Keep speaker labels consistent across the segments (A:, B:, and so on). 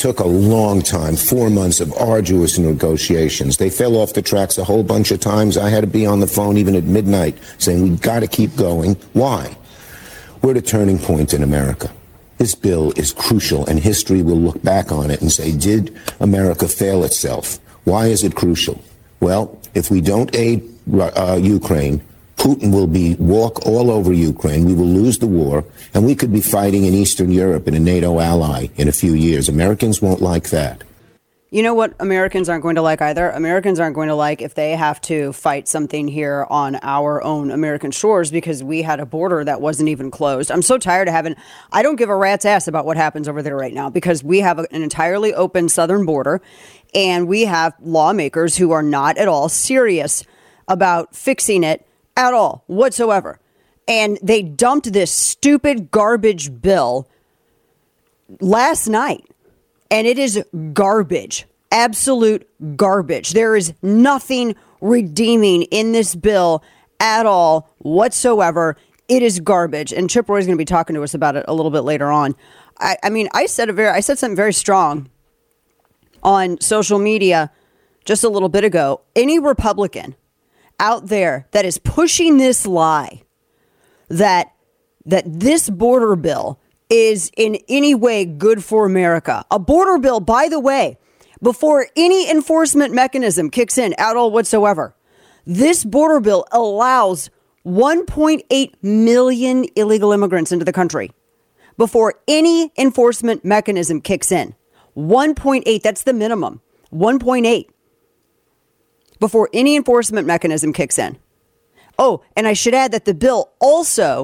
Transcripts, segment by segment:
A: took a long time, 4 months of arduous negotiations. They fell off the tracks a whole bunch of times. I had to be on the phone even at midnight saying, we've got to keep going. Why? We're at a turning point in America. This bill is crucial, and history will look back on it and say, did America fail itself? Why is it crucial? Well, if we don't aid Ukraine, Putin will walk all over Ukraine. We will lose the war, and we could be fighting in Eastern Europe in a NATO ally in a few years. Americans won't like that.
B: You know what Americans aren't going to like either? Americans aren't going to like if they have to fight something here on our own American shores because we had a border that wasn't even closed. I'm so tired of I don't give a rat's ass about what happens over there right now because we have an entirely open southern border and we have lawmakers who are not at all serious about fixing it at all whatsoever. And they dumped this stupid garbage bill last night. And it is garbage, absolute garbage. There is nothing redeeming in this bill at all whatsoever. It is garbage. And Chip Roy's going to be talking to us about it a little bit later on. I said something very strong on social media just a little bit ago. Any Republican out there that is pushing this lie that this border bill is in any way good for America. A border bill, by the way, before any enforcement mechanism kicks in at all whatsoever, this border bill allows 1.8 million illegal immigrants into the country before any enforcement mechanism kicks in. 1.8, that's the minimum. 1.8 before any enforcement mechanism kicks in. Oh, and I should add that the bill also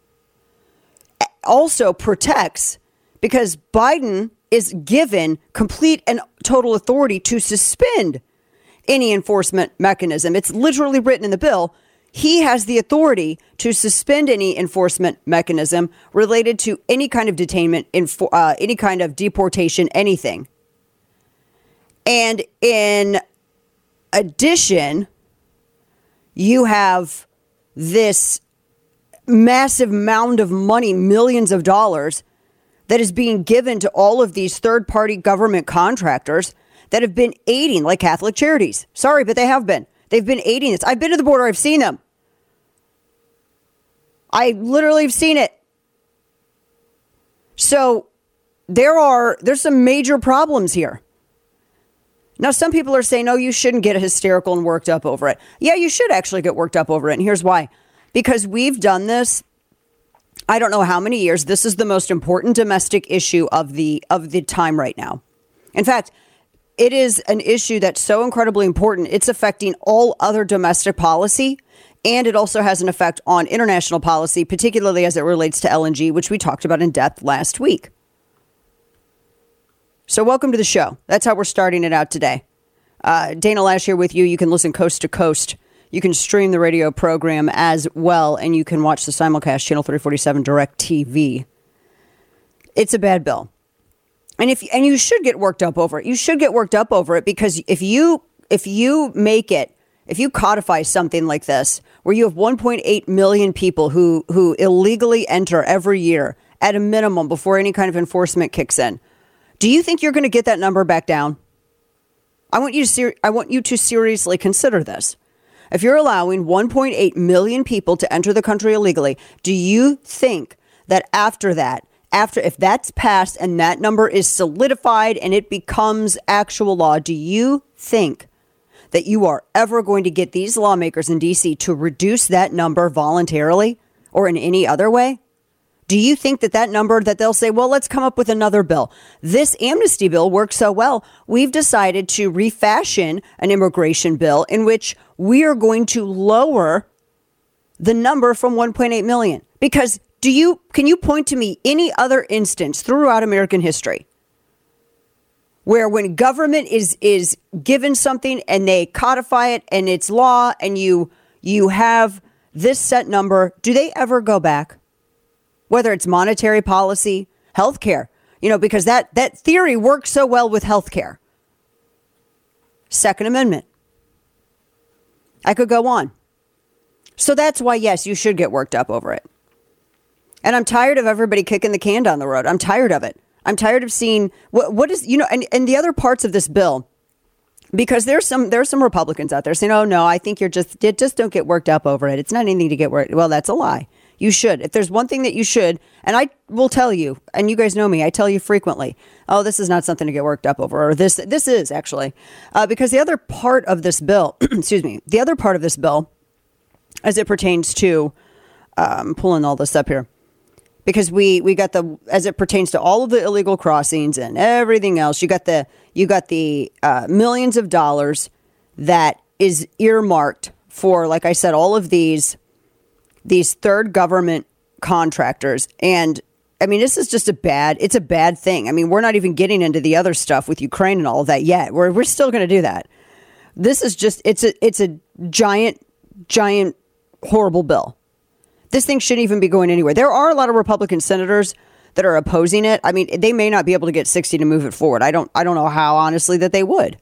B: protects because Biden is given complete and total authority to suspend any enforcement mechanism. It's literally written in the bill. He has the authority to suspend any enforcement mechanism related to any kind of detainment, any kind of deportation, anything. And in addition, you have this massive mound of money, millions of dollars, that is being given to all of these third-party government contractors that have been aiding, like Catholic Charities. Sorry, but they have been. They've been aiding this. I've been to the border. I've seen them. I literally have seen it. So there's some major problems here. Now, some people are saying, no, you shouldn't get hysterical and worked up over it. Yeah, you should actually get worked up over it. And here's why. Because we've done this, I don't know how many years. This is the most important domestic issue of the time right now. In fact, it is an issue that's so incredibly important. It's affecting all other domestic policy. And it also has an effect on international policy, particularly as it relates to LNG, which we talked about in depth last week. So welcome to the show. That's how we're starting it out today. Dana Lash here with you. You can listen coast to coast. You can stream the radio program as well, and you can watch the simulcast, Channel 347 Direct TV. It's a bad bill. And you should get worked up over it. You should get worked up over it because if you codify something like this, where you have 1.8 million people who illegally enter every year at a minimum before any kind of enforcement kicks in, do you think you're going to get that number back down? I want you to seriously consider this. If you're allowing 1.8 million people to enter the country illegally, do you think that if that's passed and that number is solidified and it becomes actual law, do you think that you are ever going to get these lawmakers in D.C. to reduce that number voluntarily or in any other way? Do you think that number that they'll say, well, let's come up with another bill? This amnesty bill works so well. We've decided to refashion an immigration bill in which we are going to lower the number from 1.8 million. Because can you point to me any other instance throughout American history where when government is given something and they codify it and it's law and you have this set number, do they ever go back? Whether it's monetary policy, healthcare, because that theory works so well with healthcare. Second Amendment. I could go on. So that's why, yes, you should get worked up over it. And I'm tired of everybody kicking the can down the road. I'm tired of it. I'm tired of seeing what is, and the other parts of this bill, because there's some Republicans out there saying, oh, no, I think just don't get worked up over it. It's not anything to get worked. Well, that's a lie. You should. If there's one thing that you should, and I will tell you, and you guys know me, I tell you frequently, oh, this is not something to get worked up over, or this is actually, because the other part of this bill, the other part of this bill, as it pertains to, I'm pulling all this up here, because we got as it pertains to all of the illegal crossings and everything else, you got the millions of dollars that is earmarked for, like I said, all of these third government contractors. And I mean, this is just it's a bad thing. I mean, we're not even getting into the other stuff with Ukraine and all of that yet. We're still going to do that. This is just, it's a giant, horrible bill. This thing shouldn't even be going anywhere. There are a lot of Republican senators that are opposing it. I mean, they may not be able to get 60 to move it forward. I don't know how, honestly, that they would,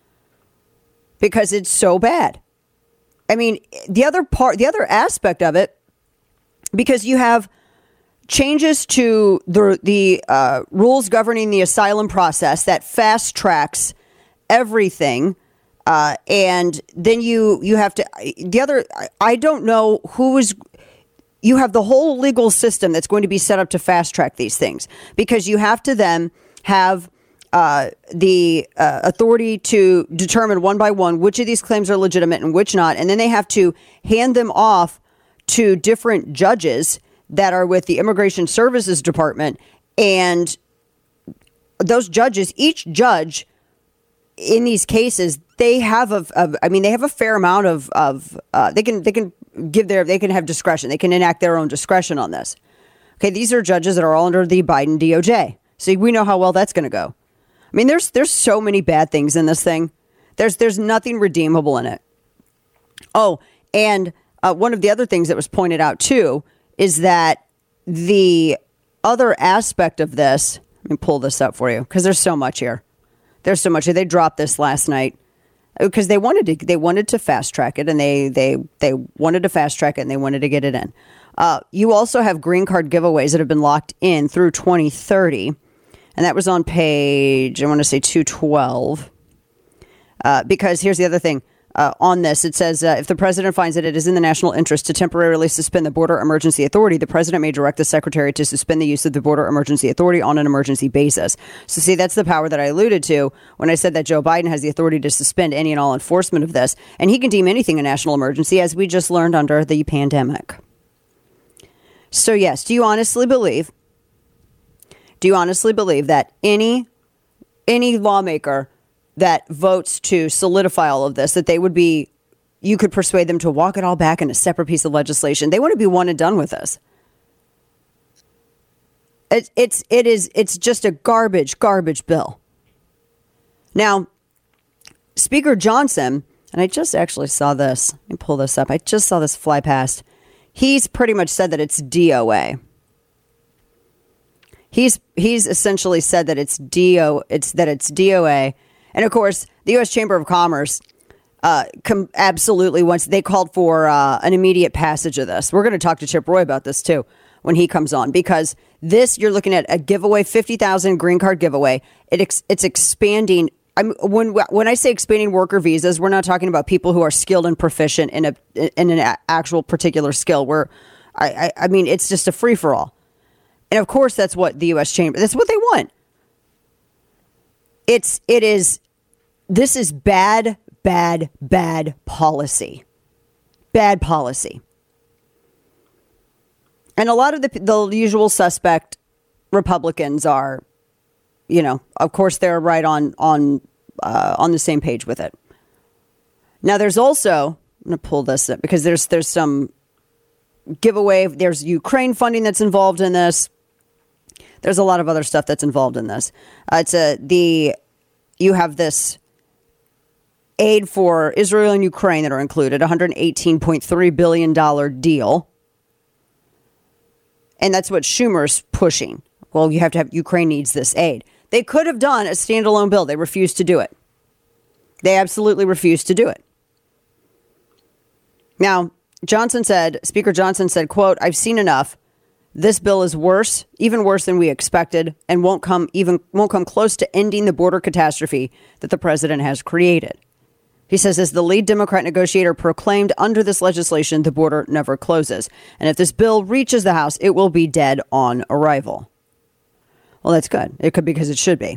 B: because it's so bad. I mean, the other aspect of it, because you have changes to the rules governing the asylum process that fast tracks everything. And then you have to, I don't know you have the whole legal system that's going to be set up to fast track these things, because you have to then have the authority to determine one by one which of these claims are legitimate and which not. And then they have to hand them off to different judges that are with the Immigration Services Department. And those judges, each judge in these cases, they have they have a fair amount of they can have discretion. They can enact their own discretion on this. Okay, these are judges that are all under the Biden DOJ. So we know how well that's going to go. I mean, there's so many bad things in this thing. There's nothing redeemable in it. Oh, and one of the other things that was pointed out too is that the other aspect of this. Let me pull this up for you, because there's so much here. There's so much. They dropped this last night because they wanted to fast track it, and they wanted to fast track it, and they wanted to get it in. You also have green card giveaways that have been locked in through 2030, and that was on page, I want to say 212. Because here's the other thing. On this, it says, if the president finds that it is in the national interest to temporarily suspend the Border Emergency Authority, the president may direct the secretary to suspend the use of the Border Emergency Authority on an emergency basis. So see, that's the power that I alluded to when I said that Joe Biden has the authority to suspend any and all enforcement of this. And he can deem anything a national emergency, as we just learned under the pandemic. So yes, do you honestly believe that any lawmaker that votes to solidify all of this, that you could persuade them to walk it all back in a separate piece of legislation? They want to be one and done with this. It's just a garbage bill. Now, Speaker Johnson, and I just actually saw this. Let me pull this up. I just saw this fly past. He's pretty much said that it's DOA. He's essentially said that it's DOA. And of course, the U.S. Chamber of Commerce absolutely wants. They called for an immediate passage of this. We're going to talk to Chip Roy about this too when he comes on, because you're looking at a giveaway, 50,000 green card giveaway. It's expanding. When I say expanding worker visas, we're not talking about people who are skilled and proficient in an actual particular skill. I mean, it's just a free for all. And of course, that's what the U.S. Chamber. That's what they want. This is bad policy. Bad policy. And a lot of the usual suspect Republicans are, of course, they're right on the same page with it. Now, there's also, I'm going to pull this up because there's some giveaway. There's Ukraine funding that's involved in this. There's a lot of other stuff that's involved in this. You have this aid for Israel and Ukraine that are included, $118.3 billion deal. And that's what Schumer's pushing. Well, you have to have, Ukraine needs this aid. They could have done a standalone bill. They refused to do it. They absolutely refused to do it. Now, Speaker Johnson said, quote, "I've seen enough. This bill is worse, even worse than we expected, and won't come close to ending the border catastrophe that the president has created. He says, as the lead Democrat negotiator proclaimed, under this legislation, the border never closes. And if this bill reaches the House, it will be dead on arrival. Well, that's good. It could, because it should be.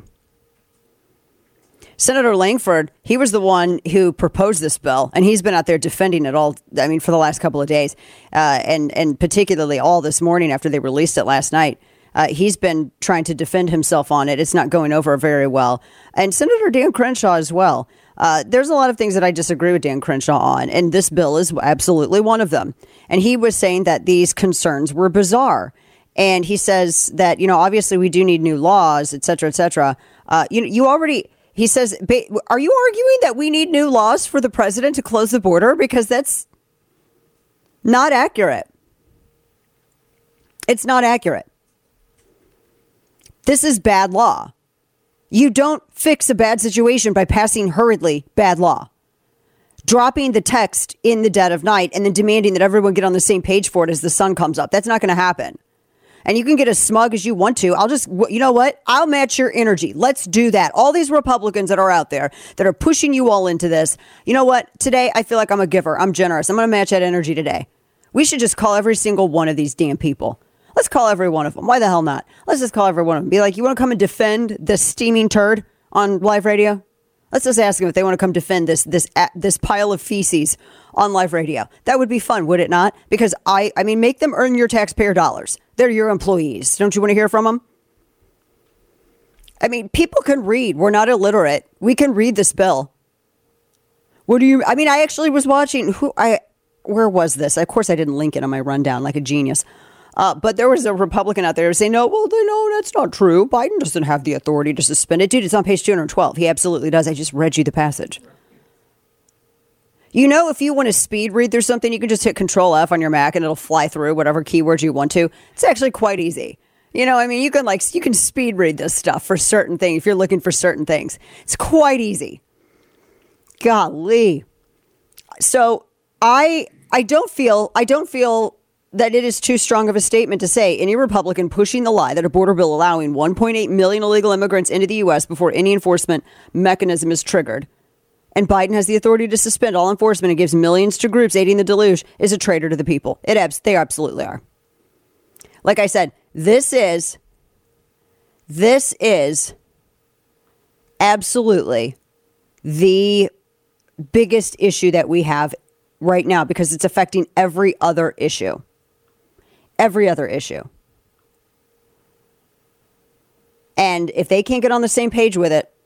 B: Senator Langford, he was the one who proposed this bill, and he's been out there defending it all, for the last couple of days, and particularly all this morning after they released it last night. He's been trying to defend himself on it. It's not going over very well. And Senator Dan Crenshaw as well. There's a lot of things that I disagree with Dan Crenshaw on, and this bill is absolutely one of them. And he was saying that these concerns were bizarre. And he says that, obviously we do need new laws, et cetera, et cetera. He says, are you arguing that we need new laws for the president to close the border? Because that's not accurate. It's not accurate. This is bad law. You don't fix a bad situation by passing hurriedly bad law. Dropping the text in the dead of night and then demanding that everyone get on the same page for it as the sun comes up. That's not going to happen. And you can get as smug as you want to. You know what? I'll match your energy. Let's do that. All these Republicans that are out there that are pushing you all into this. You know what? Today, I feel like I'm a giver. I'm generous. I'm going to match that energy today. We should just call every single one of these damn people. Let's call every one of them. Why the hell not? Let's just call every one of them. Be like, you want to come and defend this steaming turd on live radio? Let's just ask them if they want to come defend this pile of feces on live radio. That would be fun, would it not? Because I mean, make them earn your taxpayer dollars. They're your employees. Don't you want to hear from them? I mean, people can read. We're not illiterate. We can read this bill. I actually was watching where was this? Of course, I didn't link it on my rundown like a genius. But there was a Republican out there saying, no, that's not true. Biden doesn't have the authority to suspend it. Dude, it's on page 212. He absolutely does. I just read you the passage. If you want to speed read through something, you can just hit Control F on your Mac and it'll fly through whatever keywords you want to. It's actually quite easy. You can speed read this stuff for certain things if you're looking for certain things. It's quite easy. Golly. So I don't feel that it is too strong of a statement to say any Republican pushing the lie that a border bill allowing 1.8 million illegal immigrants into the U.S. before any enforcement mechanism is triggered, and Biden has the authority to suspend all enforcement and gives millions to groups aiding the deluge, is a traitor to the people. They absolutely are. Like I said, this is absolutely the biggest issue that we have right now because it's affecting every other issue. Every other issue. And if they can't get on the same page with it,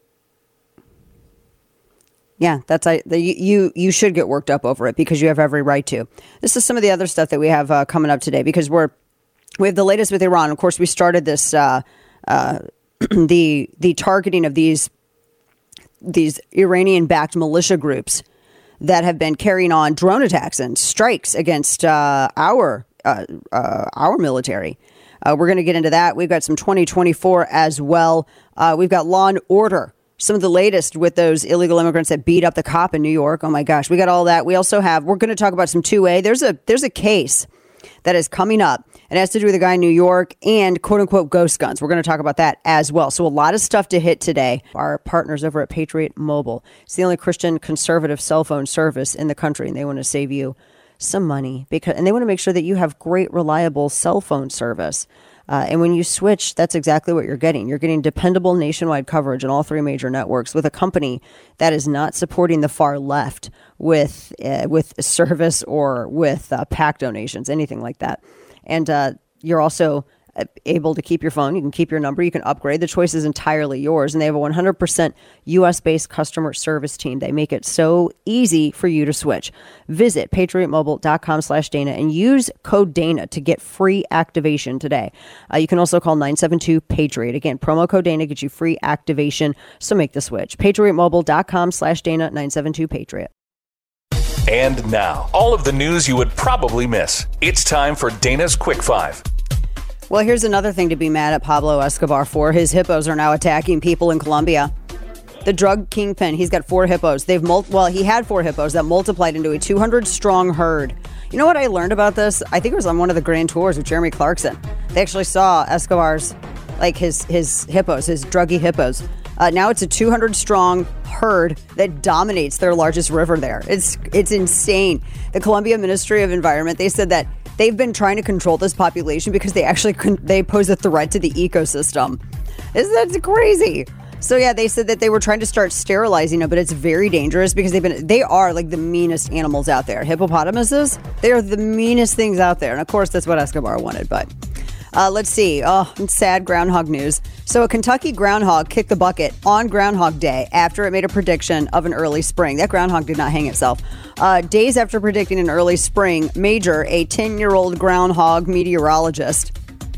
B: yeah, you should get worked up over it because you have every right to. This is some of the other stuff that we have coming up today because we have the latest with Iran. Of course, we started this the targeting of these Iranian-backed militia groups that have been carrying on drone attacks and strikes against our military. We're going to get into that. We've got some 2024 as well. We've got Law and Order. Some of the latest with those illegal immigrants that beat up the cop in New York. Oh my gosh, we got all that. We also we're going to talk about some 2A. There's a case that is coming up. It has to do with a guy in New York and quote unquote ghost guns. We're going to talk about that as well. So a lot of stuff to hit today. Our partners over at Patriot Mobile. It's the only Christian conservative cell phone service in the country, and they want to save you some money and they want to make sure that you have great, reliable cell phone service. And when you switch, that's exactly what you're getting. You're getting dependable nationwide coverage on all three major networks with a company that is not supporting the far left with service or with PAC donations, anything like that. And you're also able to keep your phone. You can keep your number. You can upgrade. The choice is entirely yours. And they have a 100% U.S.-based customer service team. They make it so easy for you to switch. Visit patriotmobile.com/Dana and use code Dana to get free activation today. You can also call 972-PATRIOT. Again, promo code Dana gets you free activation. So make the switch. patriotmobile.com/Dana, 972-PATRIOT.
C: And now, all of the news you would probably miss. It's time for Dana's Quick Five.
B: Well, here's another thing to be mad at Pablo Escobar for. His hippos are now attacking people in Colombia. The drug kingpin, he's got 4 hippos. He had 4 hippos that multiplied into a 200-strong herd. You know what I learned about this? I think it was on one of the Grand Tours with Jeremy Clarkson. They actually saw Escobar's, like his hippos, his druggy hippos. Now it's a 200-strong herd that dominates their largest river there. It's insane. The Colombia Ministry of Environment, they said that they've been trying to control this population because they pose a threat to the ecosystem. Isn't that crazy? So yeah, they said that they were trying to start sterilizing them, but it's very dangerous because they are like the meanest animals out there. Hippopotamuses, they are the meanest things out there. And of course, that's what Escobar wanted. But let's see. Oh, sad groundhog news. So a Kentucky groundhog kicked the bucket on Groundhog Day after it made a prediction of an early spring. That groundhog did not hang itself. Days after predicting an early spring, Major, a 10-year-old groundhog meteorologist,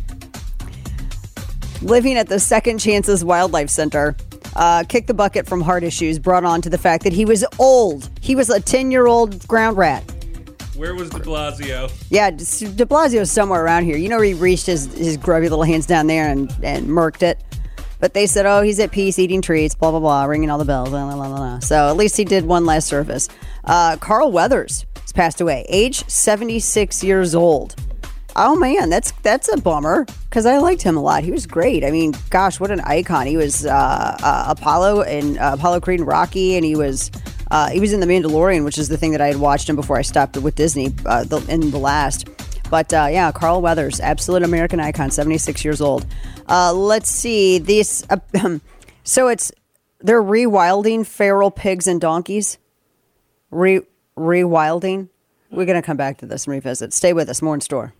B: living at the Second Chances Wildlife Center, kicked the bucket from heart issues brought on to the fact that he was old. He was a 10-year-old ground rat.
D: Where was de Blasio?
B: Yeah, de Blasio's somewhere around here. You know where he reached his grubby little hands down there and murked it? But they said, oh, he's at peace, eating treats, blah, blah, blah, ringing all the bells, blah, blah, blah, blah. So at least he did one last service. Carl Weathers has passed away, age 76 years old. Oh, man, that's a bummer because I liked him a lot. He was great. I mean, gosh, what an icon. He was Apollo and Apollo Creed and Rocky, and he was in The Mandalorian, which is the thing that I had watched him before I stopped with Disney in the last. But yeah, Carl Weathers, absolute American icon, 76 years old. Let's see. These, so they're rewilding feral pigs and donkeys. Rewilding. We're going to come back to this and revisit. Stay with us. More in store.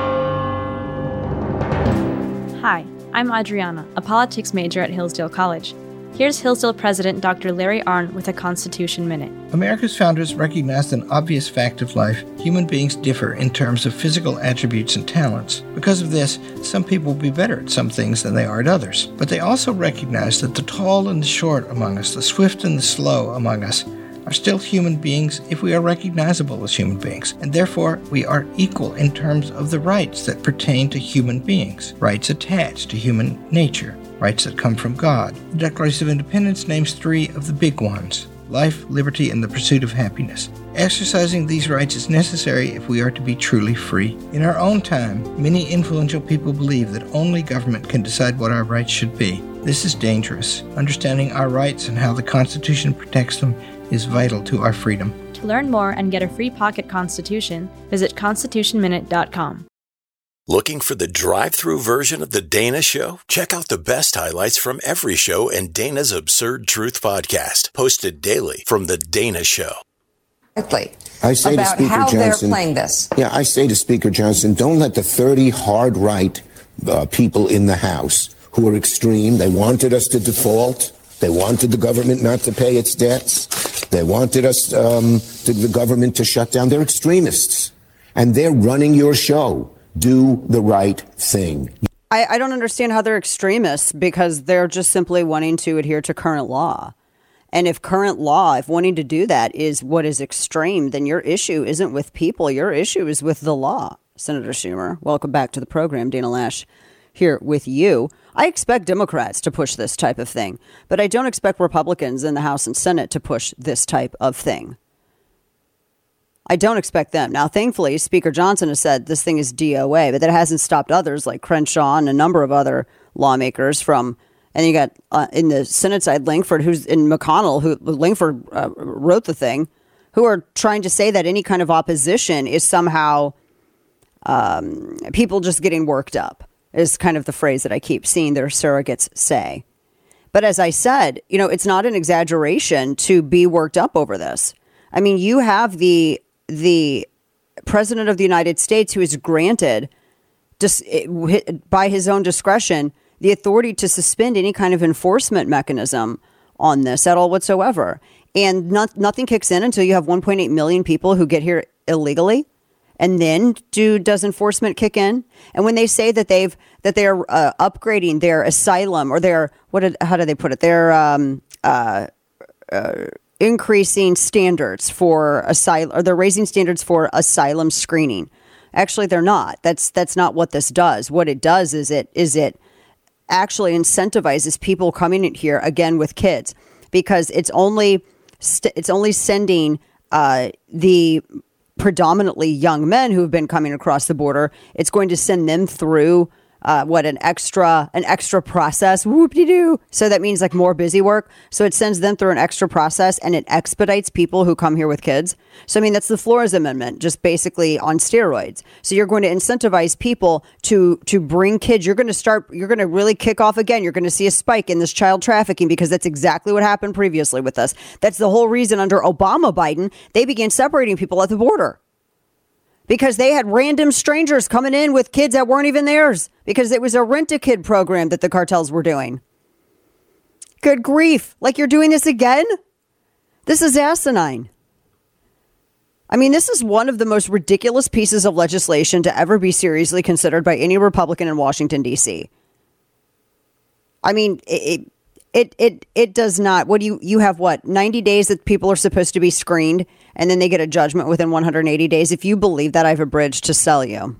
E: Hi, I'm Adriana, a politics major at Hillsdale College. Here's Hillsdale President Dr. Larry Arnn with a Constitution Minute.
F: America's founders recognized an obvious fact of life. Human beings differ in terms of physical attributes and talents. Because of this, some people will be better at some things than they are at others. But they also recognize that the tall and the short among us, the swift and the slow among us, are still human beings if we are recognizable as human beings, and therefore we are equal in terms of the rights that pertain to human beings, rights attached to human nature, rights that come from God. The Declaration of Independence names 3 of the big ones: life, liberty, and the pursuit of happiness. Exercising these rights is necessary if we are to be truly free. In our own time, many influential people believe that only government can decide what our rights should be. This is dangerous. Understanding our rights and how the Constitution protects them is vital to our freedom.
E: To learn more and get a free pocket Constitution, visit constitutionminute.com.
G: Looking for the drive-through version of The Dana Show? Check out the best highlights from every show and Dana's Absurd Truth podcast, posted daily from The Dana Show.
A: I say
H: about
A: to Speaker
H: how
A: Johnson,
H: they're playing this.
A: Yeah, I say to Speaker Johnson, don't let the 30 hard right people in the House who are extreme, they wanted us to default. They wanted the government not to pay its debts. They wanted us, the government to shut down. They're extremists. And they're running your show. Do the right thing.
B: I don't understand how they're extremists because they're just simply wanting to adhere to current law. And if wanting to do that is what is extreme, then your issue isn't with people. Your issue is with the law. Senator Schumer, welcome back to the program. Dana Lash here with you. I expect Democrats to push this type of thing, but I don't expect Republicans in the House and Senate to push this type of thing. I don't expect them. Now, thankfully, Speaker Johnson has said this thing is DOA, but that hasn't stopped others like Crenshaw and a number of other lawmakers from, and you got in the Senate side, Langford, who's in McConnell, who Langford wrote the thing, who are trying to say that any kind of opposition is somehow people just getting worked up. Is kind of the phrase that I keep seeing their surrogates say. But as I said, it's not an exaggeration to be worked up over this. I mean, you have the President of the United States who is granted, just by his own discretion, the authority to suspend any kind of enforcement mechanism on this at all whatsoever. And nothing kicks in until you have 1.8 million people who get here illegally. And then does enforcement kick in? And when they say that they're upgrading their asylum or how do they put it? They're increasing standards for asylum, or they're raising standards for asylum screening. Actually, they're not. That's not what this does. What it does is it actually incentivizes people coming in here again with kids. because it's only sending the predominantly young men who have been coming across the border. It's going to send them through an extra process, whoop-de-doo. So that means like more busy work. So it sends them through an extra process, and it expedites people who come here with kids. So, I mean, that's the Flores Amendment, just basically on steroids. So you're going to incentivize people to bring kids. You're going to really kick off again. You're going to see a spike in this child trafficking, because that's exactly what happened previously with us. That's the whole reason under Obama Biden, they began separating people at the border. Because they had random strangers coming in with kids that weren't even theirs, because it was a rent-a-kid program that the cartels were doing. Good grief. Like, you're doing this again? This is asinine. I mean, this is one of the most ridiculous pieces of legislation to ever be seriously considered by any Republican in Washington, D.C. I mean, it does not. What do you have, 90 days that people are supposed to be screened, and then they get a judgment within 180 days. If you believe that, I have a bridge to sell you.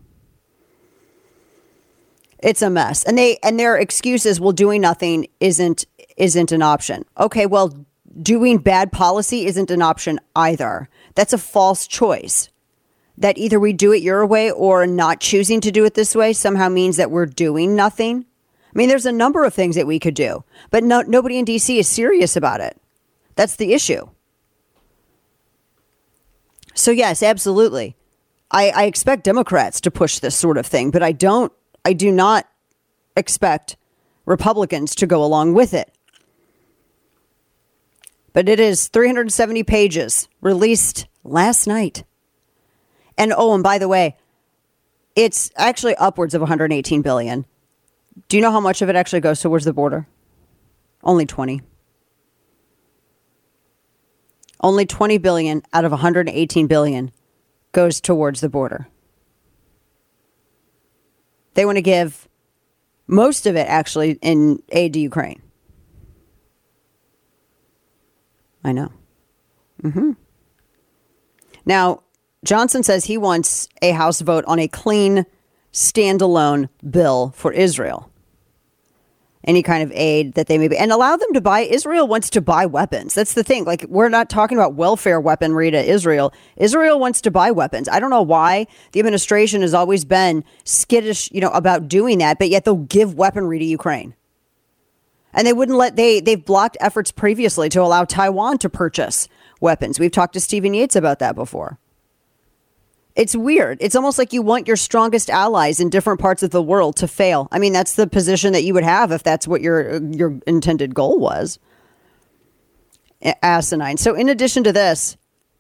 B: It's a mess. And their excuse is, well, doing nothing isn't an option. Okay, well, doing bad policy isn't an option either. That's a false choice. That either we do it your way, or not choosing to do it this way somehow means that we're doing nothing. I mean, there's a number of things that we could do, but nobody in D.C. is serious about it. That's the issue. So, yes, absolutely. I expect Democrats to push this sort of thing, but I do not expect Republicans to go along with it. But it is 370 pages, released last night. And by the way, it's actually upwards of $118 billion. Do you know how much of it actually goes towards the border? Only 20. Only 20 billion out of 118 billion goes towards the border. They want to give most of it actually in aid to Ukraine. I know. Now, Johnson says he wants a House vote on a clean, standalone bill for Israel. Any kind of aid that they may be, and allow them to buy. Israel wants to buy weapons. That's the thing. Like, we're not talking about welfare weaponry to Israel. Israel wants to buy weapons. I don't know why the administration has always been skittish, about doing that, but yet they'll give weaponry to Ukraine. And they wouldn't they've blocked efforts previously to allow Taiwan to purchase weapons. We've talked to Stephen Yates about that before. It's weird. It's almost like you want your strongest allies in different parts of the world to fail. I mean, that's the position that you would have if that's what your intended goal was. Asinine. So in addition to this,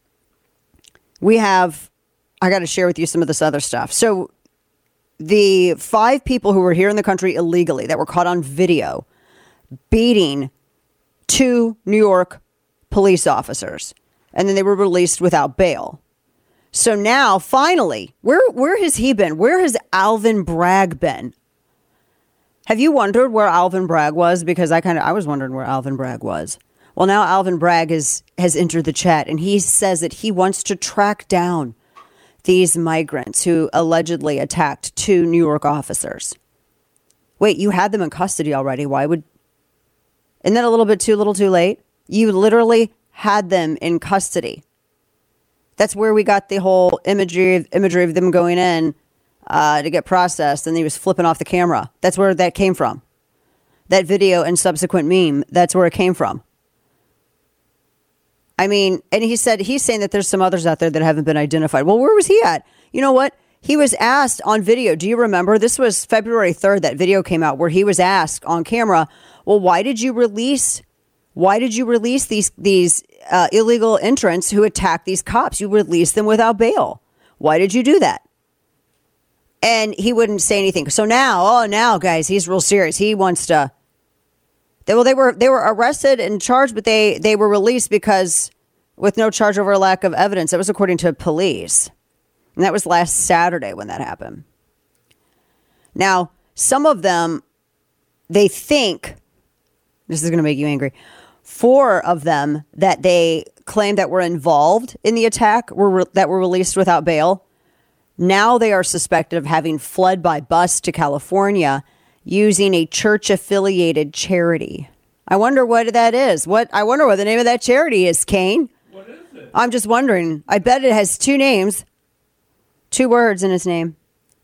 B: I got to share with you some of this other stuff. So the 5 people who were here in the country illegally that were caught on video beating 2 New York police officers, and then they were released without bail. So now, finally, where has he been? Where has Alvin Bragg been? Have you wondered where Alvin Bragg was? Because I was wondering where Alvin Bragg was. Well, now Alvin Bragg has entered the chat, and he says that he wants to track down these migrants who allegedly attacked 2 New York officers. Wait, you had them in custody already. Isn't that a little too late? You literally had them in custody. That's where we got the whole imagery of them going in to get processed, and he was flipping off the camera. That's where that came from. That video and subsequent meme, that's where it came from. I mean, and he's saying that there's some others out there that haven't been identified. Well, where was he at? You know what? He was asked on video. Do you remember? This was February 3rd. That video came out where he was asked on camera, well, why did you release these illegal entrants who attacked these cops? You released them without bail. Why did you do that? And he wouldn't say anything. So now, guys, he's real serious. He wants to. They were arrested and charged, but they were released because with no charge over lack of evidence. That was according to police. And that was last Saturday when that happened. Now, some of them, they think, this is going to make you angry, 4 of them that they claim that were involved in the attack that were released without bail. Now they are suspected of having fled by bus to California using a church-affiliated charity. I wonder what that is. I wonder what the name of that charity is, Kane.
D: What is it?
B: I'm just wondering. I bet it has 2 names, 2 words in its name.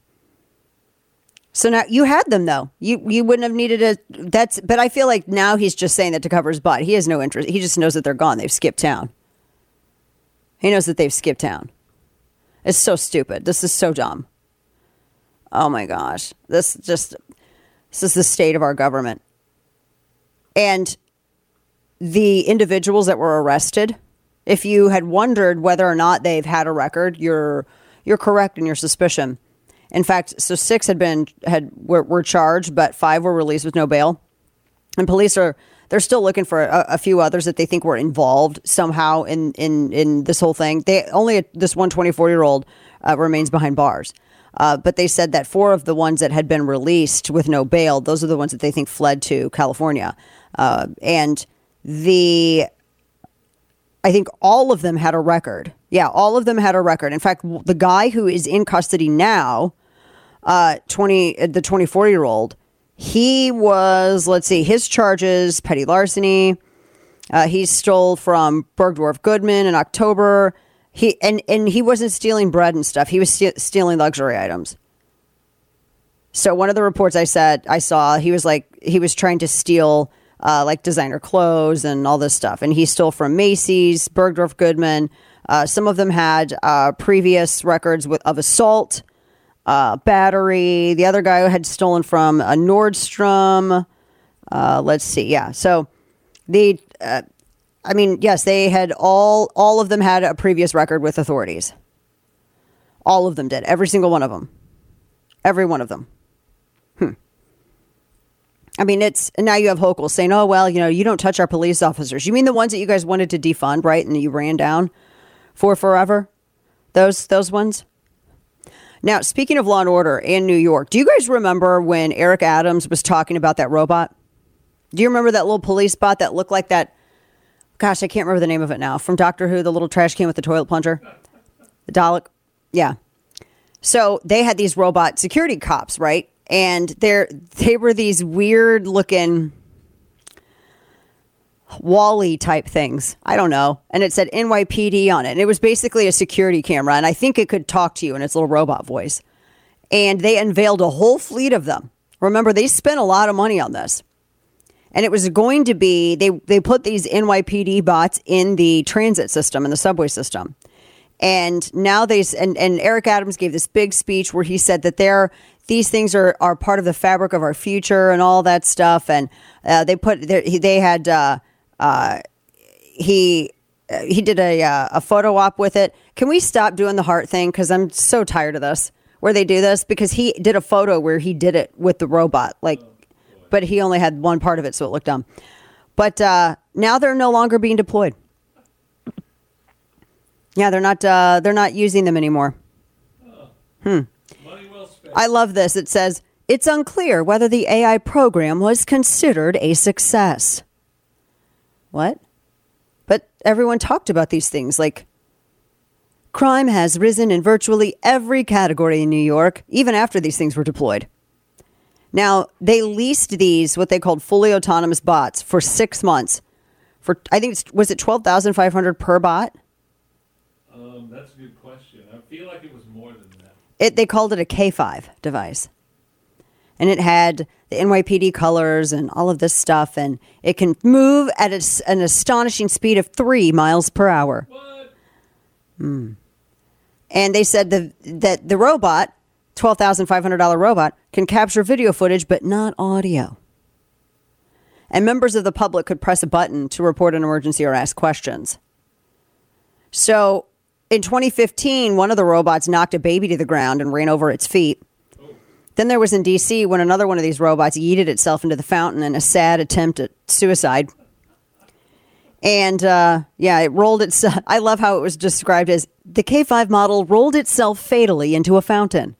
B: So now you had them though. You wouldn't have needed but I feel like now he's just saying that to cover his butt. He has no interest. He just knows that they're gone. They've skipped town. He knows that they've skipped town. It's so stupid. This is so dumb. Oh my gosh. This is the state of our government. And the individuals that were arrested, if you had wondered whether or not they've had a record, you're correct in your suspicion. In fact, so 6 were charged, but 5 were released with no bail. And police they're still looking for a few others that they think were involved somehow in this whole thing. This one 24-year-old remains behind bars. But they said that 4 of the ones that had been released with no bail, those are the ones that they think fled to California. And I think all of them had a record. Yeah, all of them had a record. In fact, the guy who is in custody now, the 24-year-old, he was, let's see, his charges, petty larceny. He stole from Bergdorf Goodman in October. He wasn't stealing bread and stuff. He was stealing luxury items. So one of the reports I saw, he was trying to steal like designer clothes and all this stuff. And he stole from Macy's, Bergdorf Goodman. Some of them had previous records of assault, battery. The other guy had stolen from a Nordstrom. Let's see. Yeah. So yes, they had all of them had a previous record with authorities. All of them did. Every single one of them. Every one of them. I mean, now you have Hochul saying, oh, well, you don't touch our police officers. You mean the ones that you guys wanted to defund, right? And you ran down for forever? Those ones? Now, speaking of Law and Order in New York, do you guys remember when Eric Adams was talking about that robot? Do you remember that little police bot that looked like that? Gosh, I can't remember the name of it now. From Doctor Who, the little trash can with the toilet plunger. The Dalek. Yeah. So they had these robot security cops, right? And they were these weird looking Wall-E type things. I don't know. And it said NYPD on it. And it was basically a security camera. And I think it could talk to you in its little robot voice. And they unveiled a whole fleet of them. Remember, they spent a lot of money on this. And it was going to be, they put these NYPD bots in the transit system, in the subway system. And now and Eric Adams gave this big speech where he said that these things are part of the fabric of our future and all that stuff. And he did a photo op with it. Can we stop doing the heart thing? Because I'm so tired of this, where they do this, because he did a photo where he did it with the robot, but he only had one part of it, so it looked dumb. But now they're no longer being deployed. Yeah, they're not using them anymore.
D: Money well spent.
B: I love this. It says, it's unclear whether the AI program was considered a success. What? But everyone talked about these things, like crime has risen in virtually every category in New York, even after these things were deployed. Now, they leased these, what they called fully autonomous bots, for 6 months. I think was it $12,500 per bot?
D: That's a good question. I feel like it was more than that.
B: They called it a K5 device. And it had the NYPD colors and all of this stuff. And it can move at an astonishing speed of 3 miles per hour.
D: What?
B: And they said that the robot, $12,500 robot, can capture video footage, but not audio. And members of the public could press a button to report an emergency or ask questions. So in 2015, one of the robots knocked a baby to the ground and ran over its feet. Then there was in D.C. when another one of these robots yeeted itself into the fountain in a sad attempt at suicide. And, it rolled itself. I love how it was described as the K5 model rolled itself fatally into a fountain.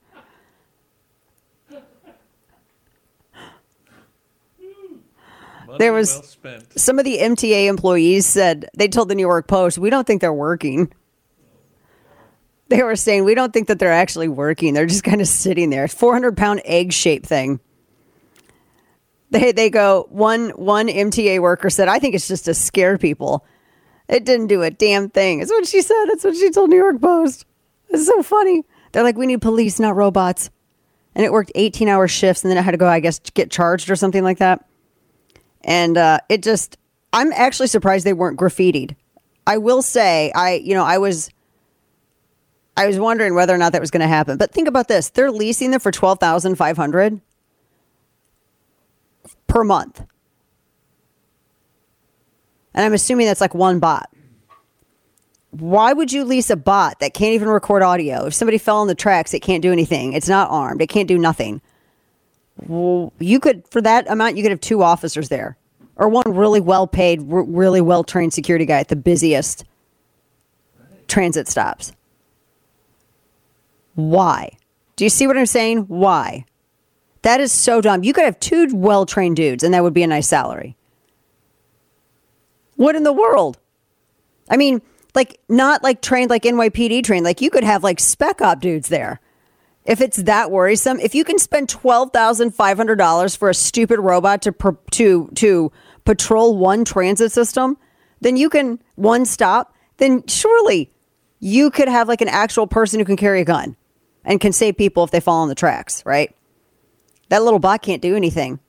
B: There was
D: well spent.
B: Some of the MTA employees said, they told the New York Post, we don't think they're working. They were saying, we don't think that they're actually working. They're just kind of sitting there. 400-pound egg-shaped thing. They go, one MTA worker said, I think it's just to scare people. It didn't do a damn thing. That's what she said. That's what she told New York Post. It's so funny. They're like, we need police, not robots. And it worked 18-hour shifts, and then I had to go, I guess, get charged or something like that. And I'm actually surprised they weren't graffitied. I will say, I was wondering whether or not that was going to happen. But think about this. They're leasing them for $12,500 per month. And I'm assuming that's like one bot. Why would you lease a bot that can't even record audio? If somebody fell on the tracks, it can't do anything. It's not armed. It can't do nothing. Well, you could, for that amount, you could have 2 officers there. Or one really well-paid, really well-trained security guy at the busiest transit stops. Why? Do you see what I'm saying? Why? That is so dumb. You could have 2 well-trained dudes, and that would be a nice salary. What in the world? I mean, like, not like trained like NYPD trained. Like, you could have like spec op dudes there. If it's that worrisome, if you can spend $12,500 for a stupid robot to patrol one transit system, then you can one stop. Then surely you could have like an actual person who can carry a gun and can save people if they fall on the tracks, right? That little bot can't do anything.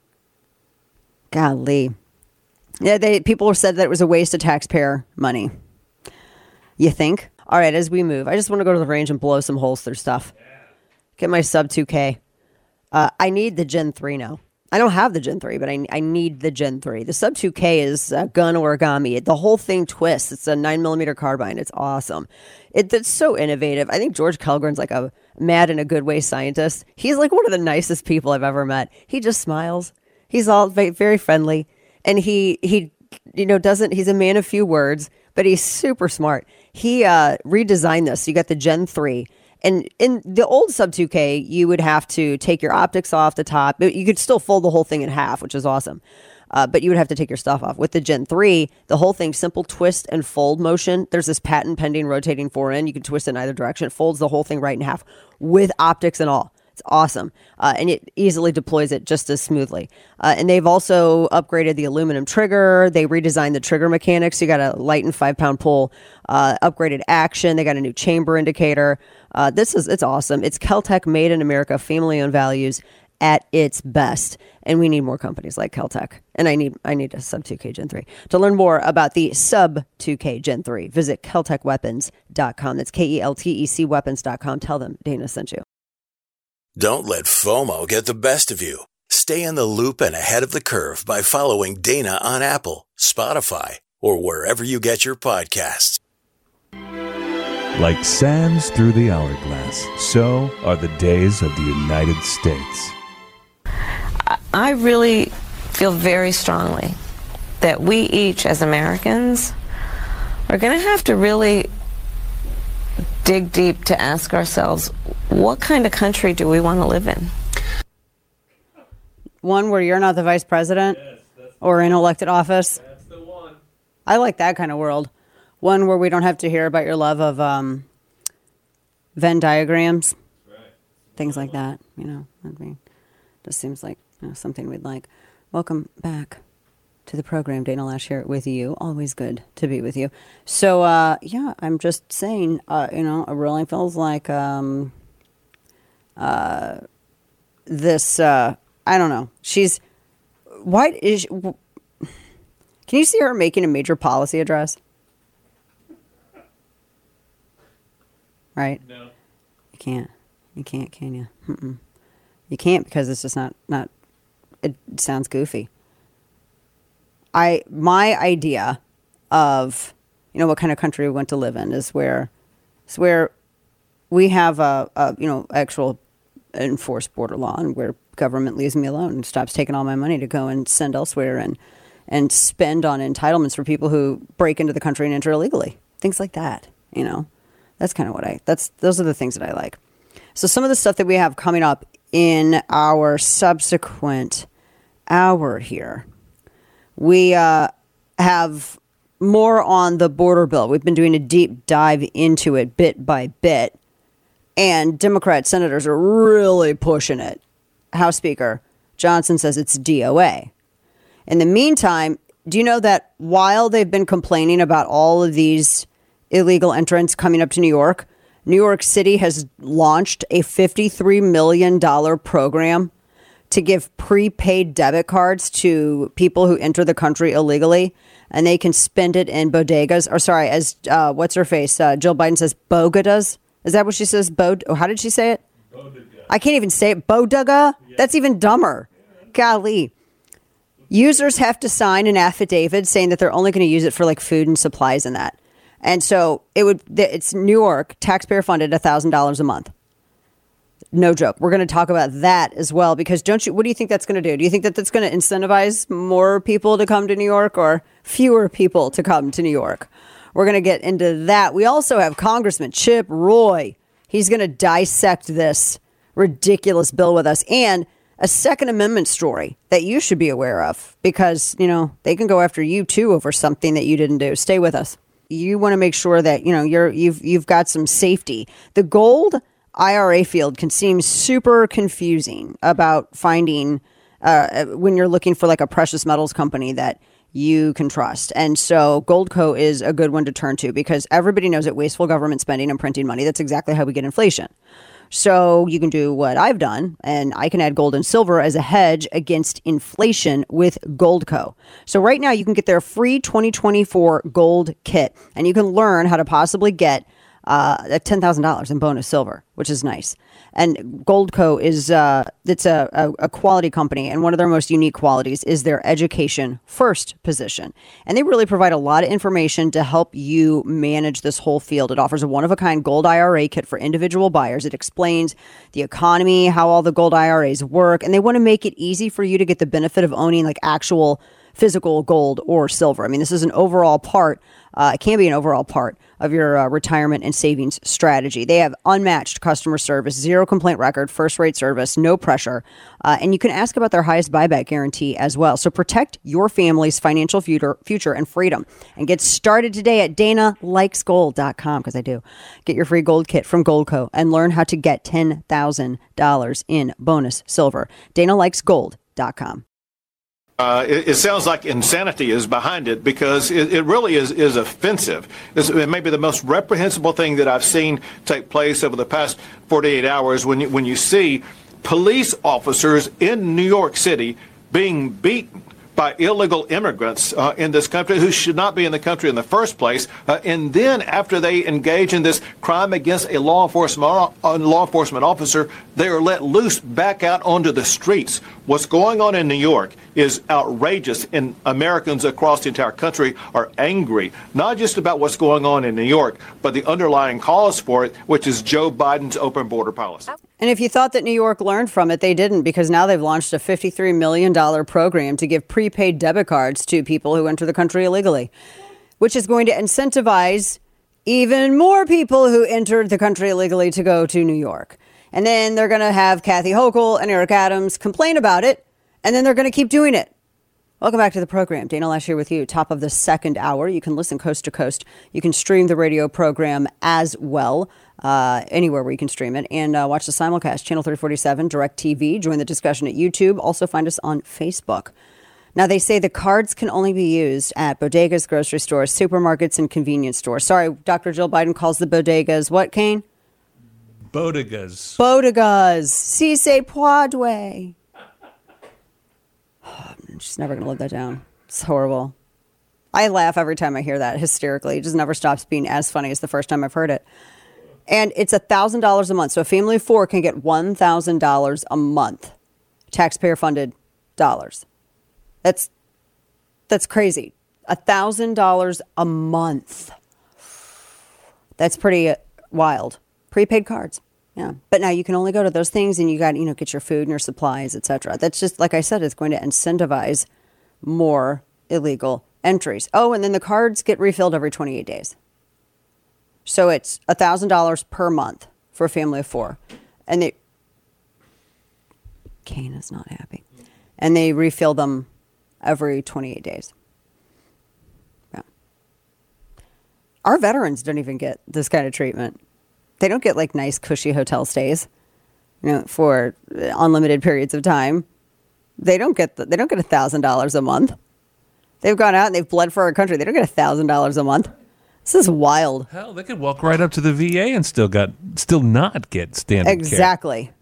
B: Golly. Yeah, people said that it was a waste of taxpayer money. You think? All right, as we move, I just want to go to the range and blow some holes through stuff. Get my sub 2K. I need the Gen 3 now. I don't have the Gen 3, but I need the Gen 3. The sub 2K is gun origami. The whole thing twists. It's a 9mm carbine. It's awesome. It's so innovative. I think George Kellgren's like a mad in a good way scientist. He's like one of the nicest people I've ever met. He just smiles. He's all very friendly. And he doesn't, he's a man of few words, but he's super smart. He redesigned this. You got the Gen 3. And in the old Sub 2K, you would have to take your optics off the top. But you could still fold the whole thing in half, which is awesome. But you would have to take your stuff off. With the Gen 3, the whole thing, simple twist and fold motion. There's this patent pending rotating forend. You can twist in either direction. It folds the whole thing right in half with optics and all. It's awesome. And it easily deploys it just as smoothly. And they've also upgraded the aluminum trigger. They redesigned the trigger mechanics. You got a light and 5-pound pull, upgraded action. They got a new chamber indicator. It's awesome. It's Keltec, made in America, family-owned values at its best. And we need more companies like Keltec. And I need a Sub 2K Gen 3. To learn more about the Sub 2K Gen 3, visit KeltecWeapons.com. That's KELTEC weapons.com. Tell them Dana sent you.
G: Don't let FOMO get the best of you. Stay in the loop and ahead of the curve by following Dana on Apple, Spotify, or wherever you get your podcasts.
H: Like sands through the hourglass, so are the days of the United States.
I: I really feel very strongly that we each, as Americans, are going to have to really dig deep to ask ourselves, what kind of country do we want to live in?
B: One where you're not the vice president or in elected office.
D: That's the one.
B: I like that kind of world. One where we don't have to hear about your love of Venn diagrams, things like that. Just seems like something we'd like. Welcome back to the program. Dana Loesch here with you. Always good to be with you. So, I'm just saying, it really feels like this, I don't know. Can you see her making a major policy address? Right?
D: No.
B: You can't. You can't, can you? Mm-mm. You can't, because it's just not, it sounds goofy. My idea of, what kind of country we want to live in is where we have a actual enforced border law, and where government leaves me alone and stops taking all my money to go and send elsewhere and spend on entitlements for people who break into the country and enter illegally. Things like that, That's kind of those are the things that I like. So some of the stuff that we have coming up in our subsequent hour here, we have more on the border bill. We've been doing a deep dive into it bit by bit, and Democrat senators are really pushing it. House Speaker Johnson says it's DOA. In the meantime, do you know that while they've been complaining about all of these illegal entrants coming up to New York City has launched a $53 million program to give prepaid debit cards to people who enter the country illegally, and they can spend it in bodegas. Or sorry, as what's her face? Jill Biden says bodegas. Is that what she says? How did she say it? Bodega. I can't even say it. Bodega? Yeah. That's even dumber. Yeah. Golly. Users have to sign an affidavit saying that they're only going to use it for like food and supplies and that. And so it's New York, taxpayer funded, $1,000 a month. No joke. We're going to talk about that as well, because what do you think that's going to do? Do you think that that's going to incentivize more people to come to New York or fewer people to come to New York? We're going to get into that. We also have Congressman Chip Roy. He's going to dissect this ridiculous bill with us, and a Second Amendment story that you should be aware of, because, they can go after you too over something that you didn't do. Stay with us. You want to make sure that, you've got some safety. The gold IRA field can seem super confusing about finding when you're looking for like a precious metals company that you can trust. And so Goldco is a good one to turn to, because everybody knows that wasteful government spending and printing money, that's exactly how we get inflation. So you can do what I've done, and I can add gold and silver as a hedge against inflation with Goldco. So right now you can get their free 2024 gold kit, and you can learn how to possibly get $10,000 in bonus silver, which is nice. And Goldco is it's a quality company, and one of their most unique qualities is their education first position. And they really provide a lot of information to help you manage this whole field. It offers a one-of-a-kind gold IRA kit for individual buyers. It explains the economy, how all the gold IRAs work, and they want to make it easy for you to get the benefit of owning like actual physical gold or silver. I mean, this is an overall part. It can be an overall part of your retirement and savings strategy. They have unmatched customer service, zero complaint record, first-rate service, no pressure. And you can ask about their highest buyback guarantee as well. So protect your family's financial future and freedom. And get started today at DanaLikesGold.com, because I do. Get your free gold kit from Goldco and learn how to get $10,000 in bonus silver. DanaLikesGold.com.
J: It sounds like insanity is behind it, because it really is offensive. It may be the most reprehensible thing that I've seen take place over the past 48 hours when you see police officers in New York City being beaten by illegal immigrants in this country who should not be in the country in the first place. And then after they engage in this crime against a law enforcement officer, they are let loose back out onto the streets. What's going on in New York is outrageous, and Americans across the entire country are angry, not just about what's going on in New York, but the underlying cause for it, which is Joe Biden's open border policy.
B: And if you thought that New York learned from it, they didn't, because now they've launched a $53 million program to give prepaid debit cards to people who enter the country illegally, which is going to incentivize even more people who entered the country illegally to go to New York. And then they're going to have Kathy Hochul and Eric Adams complain about it, and then they're going to keep doing it. Welcome back to the program. Dana Loesch here with you. Top of the second hour. You can listen coast to coast. You can stream the radio program as well, anywhere where you can stream it, and watch the simulcast, Channel 347, DirecTV. Join the discussion at YouTube. Also find us on Facebook. Now, they say the cards can only be used at bodegas, grocery stores, supermarkets, and convenience stores. Sorry, Dr. Jill Biden calls the bodegas what, Kane?
D: Bodegas.
B: Bodegas. Si se puede. I'm just never going to live that down. It's horrible. I laugh every time I hear that hysterically. It just never stops being as funny as the first time I've heard it. And it's $1,000 a month. So a family of four can get $1,000 a month. Taxpayer-funded dollars. That's crazy. $1,000 a month. That's pretty wild. Prepaid cards. Yeah. But now you can only go to those things, and you got, get your food and your supplies, etc. That's just, like I said, it's going to incentivize more illegal entries. Oh, and then the cards get refilled every 28 days. So it's $1,000 per month for a family of four. And Kane is not happy. And they refill them every 28 days. Yeah. Our veterans don't even get this kind of treatment. They don't get nice, cushy hotel stays, for unlimited periods of time. They don't get $1,000 a month. They've gone out and they've bled for our country. They don't get $1,000 a month. This is wild.
H: Hell, they could walk right up to the VA and still not get standard care.
B: Exactly.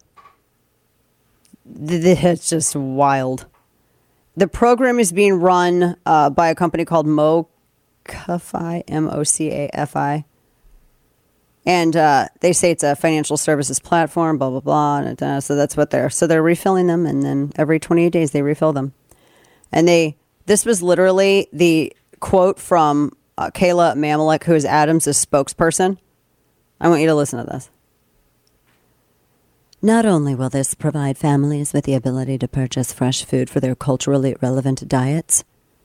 B: It's just wild. The program is being run by a company called Mocafi, Mocafi. And they say it's a financial services platform, blah, blah, blah. And, so that's what they're refilling them. And then every 28 days they refill them. And this was literally the quote from Kayla Mamalek, who is Adams' spokesperson. I want you to listen to this. Not only will this provide families with the ability to purchase fresh food for their culturally relevant diets,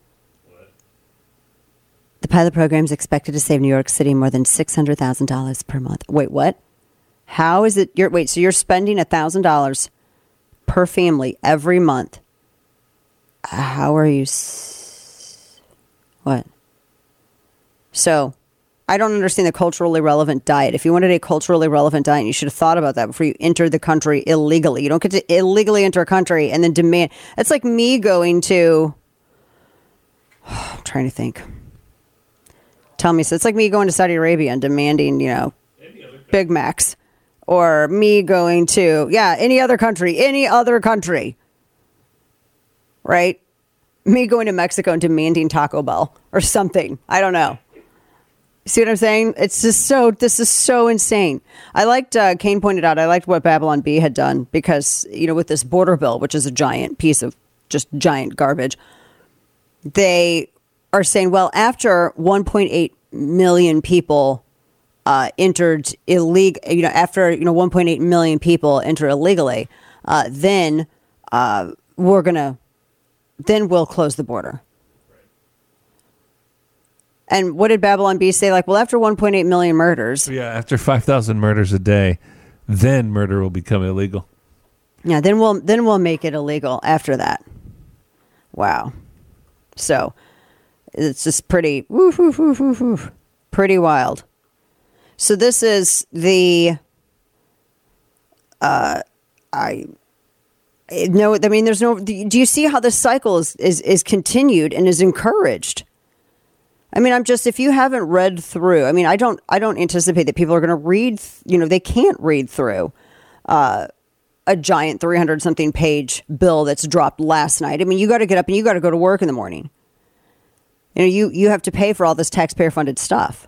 B: the pilot program is expected to save New York City more than $600,000 per month. Wait, what? How is it? So you're spending $1,000 per family every month. How are you? What? So, I don't understand the culturally relevant diet. If you wanted a culturally relevant diet, you should have thought about that before you entered the country illegally. You don't get to illegally enter a country and then demand. It's like me going to. I'm trying to think. Tell me. So it's like me going to Saudi Arabia and demanding, Big Macs. Or me going to, any other country. Right? Me going to Mexico and demanding Taco Bell or something. I don't know. See what I'm saying? It's just this is so insane. I liked, Kane pointed out, I liked what Babylon Bee had done because, with this border bill, which is a giant piece of just giant garbage, they are saying, well, after 1.8 million people entered illegal, after 1.8 million people enter illegally, then we'll close the border. And what did Babylon Bee say? Like, well, after 1.8 million murders.
H: Yeah, after 5,000 murders a day, then murder will become illegal.
B: Yeah, then we'll make it illegal after that. Wow. So it's just pretty wild. So this is the do you see how this cycle is continued and is encouraged? I mean, if you haven't read through, I don't anticipate that people are going to read, they can't read through a giant 300 something page bill that's dropped last night. I mean, you got to get up and you got to go to work in the morning. You have to pay for all this taxpayer funded stuff.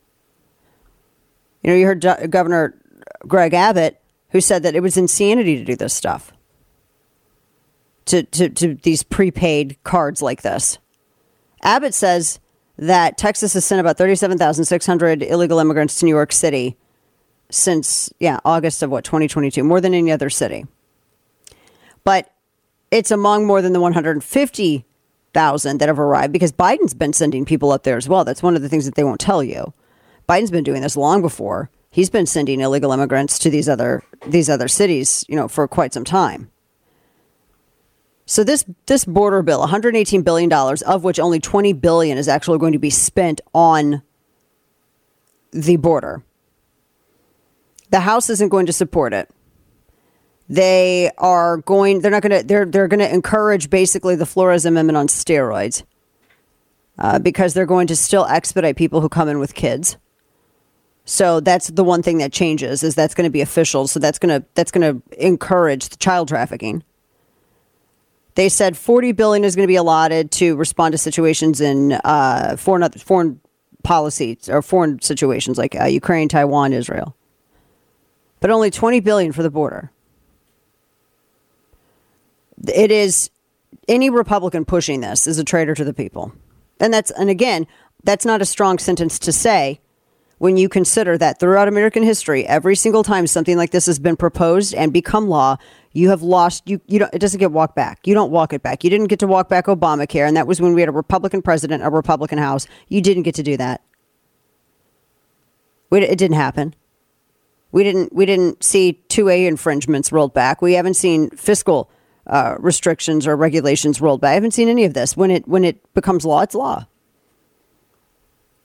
B: You heard Governor Greg Abbott, who said that it was insanity to do this stuff. To these prepaid cards like this. Abbott says that Texas has sent about 37,600 illegal immigrants to New York City since, August of 2022, more than any other city. But it's among more than the 150,000 that have arrived because Biden's been sending people up there as well. That's one of the things that they won't tell you. Biden's been doing this long before. He's been sending illegal immigrants to these other cities, for quite some time. So this border bill, $118 billion, of which only $20 billion is actually going to be spent on the border. The House isn't going to support it. They're going to encourage basically the Flores Amendment on steroids because they're going to still expedite people who come in with kids. So that's the one thing that changes is that's going to be official. So that's going to encourage the child trafficking. They said $40 billion is going to be allotted to respond to situations in foreign policies or foreign situations like Ukraine, Taiwan, Israel. But only $20 billion for the border. It is any Republican pushing this is a traitor to the people. And again, that's not a strong sentence to say when you consider that throughout American history, every single time something like this has been proposed and become law, you have lost, it doesn't get walked back. You don't walk it back. You didn't get to walk back Obamacare. And that was when we had a Republican president, a Republican House. You didn't get to do that. It didn't happen. We didn't see 2A infringements rolled back. We haven't seen fiscal restrictions or regulations rolled back. I haven't seen any of this. When it becomes law, it's law.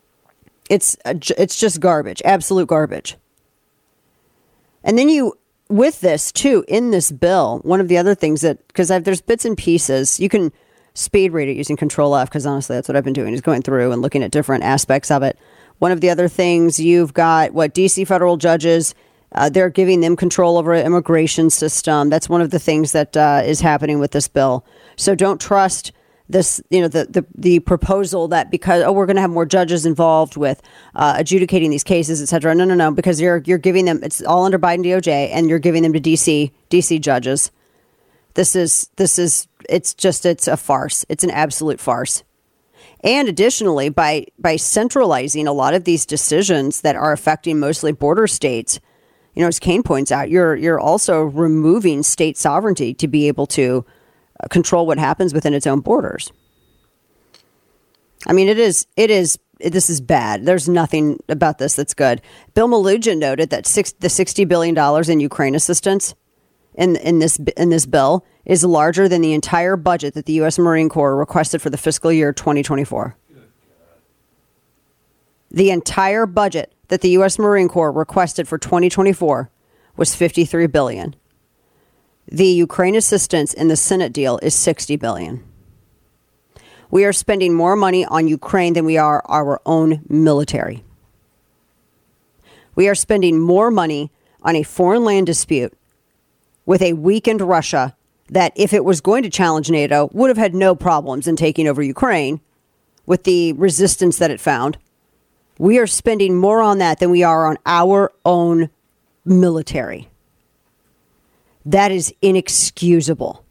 B: It's just garbage, absolute garbage. And then with this too, in this bill, one of the other things that, because there's bits and pieces, you can speed read it using Control F, because honestly, that's what I've been doing, is going through and looking at different aspects of it. One of the other things, you've got DC federal judges, they're giving them control over an immigration system. That's one of the things that is happening with this bill. So don't trust this, the proposal that because, we're going to have more judges involved with adjudicating these cases, et cetera. No, because you're giving them, it's all under Biden DOJ, and you're giving them to DC judges. This is it's a farce. It's an absolute farce. And additionally, by centralizing a lot of these decisions that are affecting mostly border states, as Kane points out, you're also removing state sovereignty to be able to control what happens within its own borders. I mean, this is bad. There's nothing about this that's good. Bill Melugin noted that the $60 billion in Ukraine assistance in this bill is larger than the entire budget that the U.S. Marine Corps requested for the fiscal year 2024. The entire budget that the U.S. Marine Corps requested for 2024 was $53 billion. The Ukraine assistance in the Senate deal is $60 billion. We are spending more money on Ukraine than we are our own military. We are spending more money on a foreign land dispute with a weakened Russia that, if it was going to challenge NATO, would have had no problems in taking over Ukraine with the resistance that it found. We are spending more on that than we are on our own military. That is inexcusable.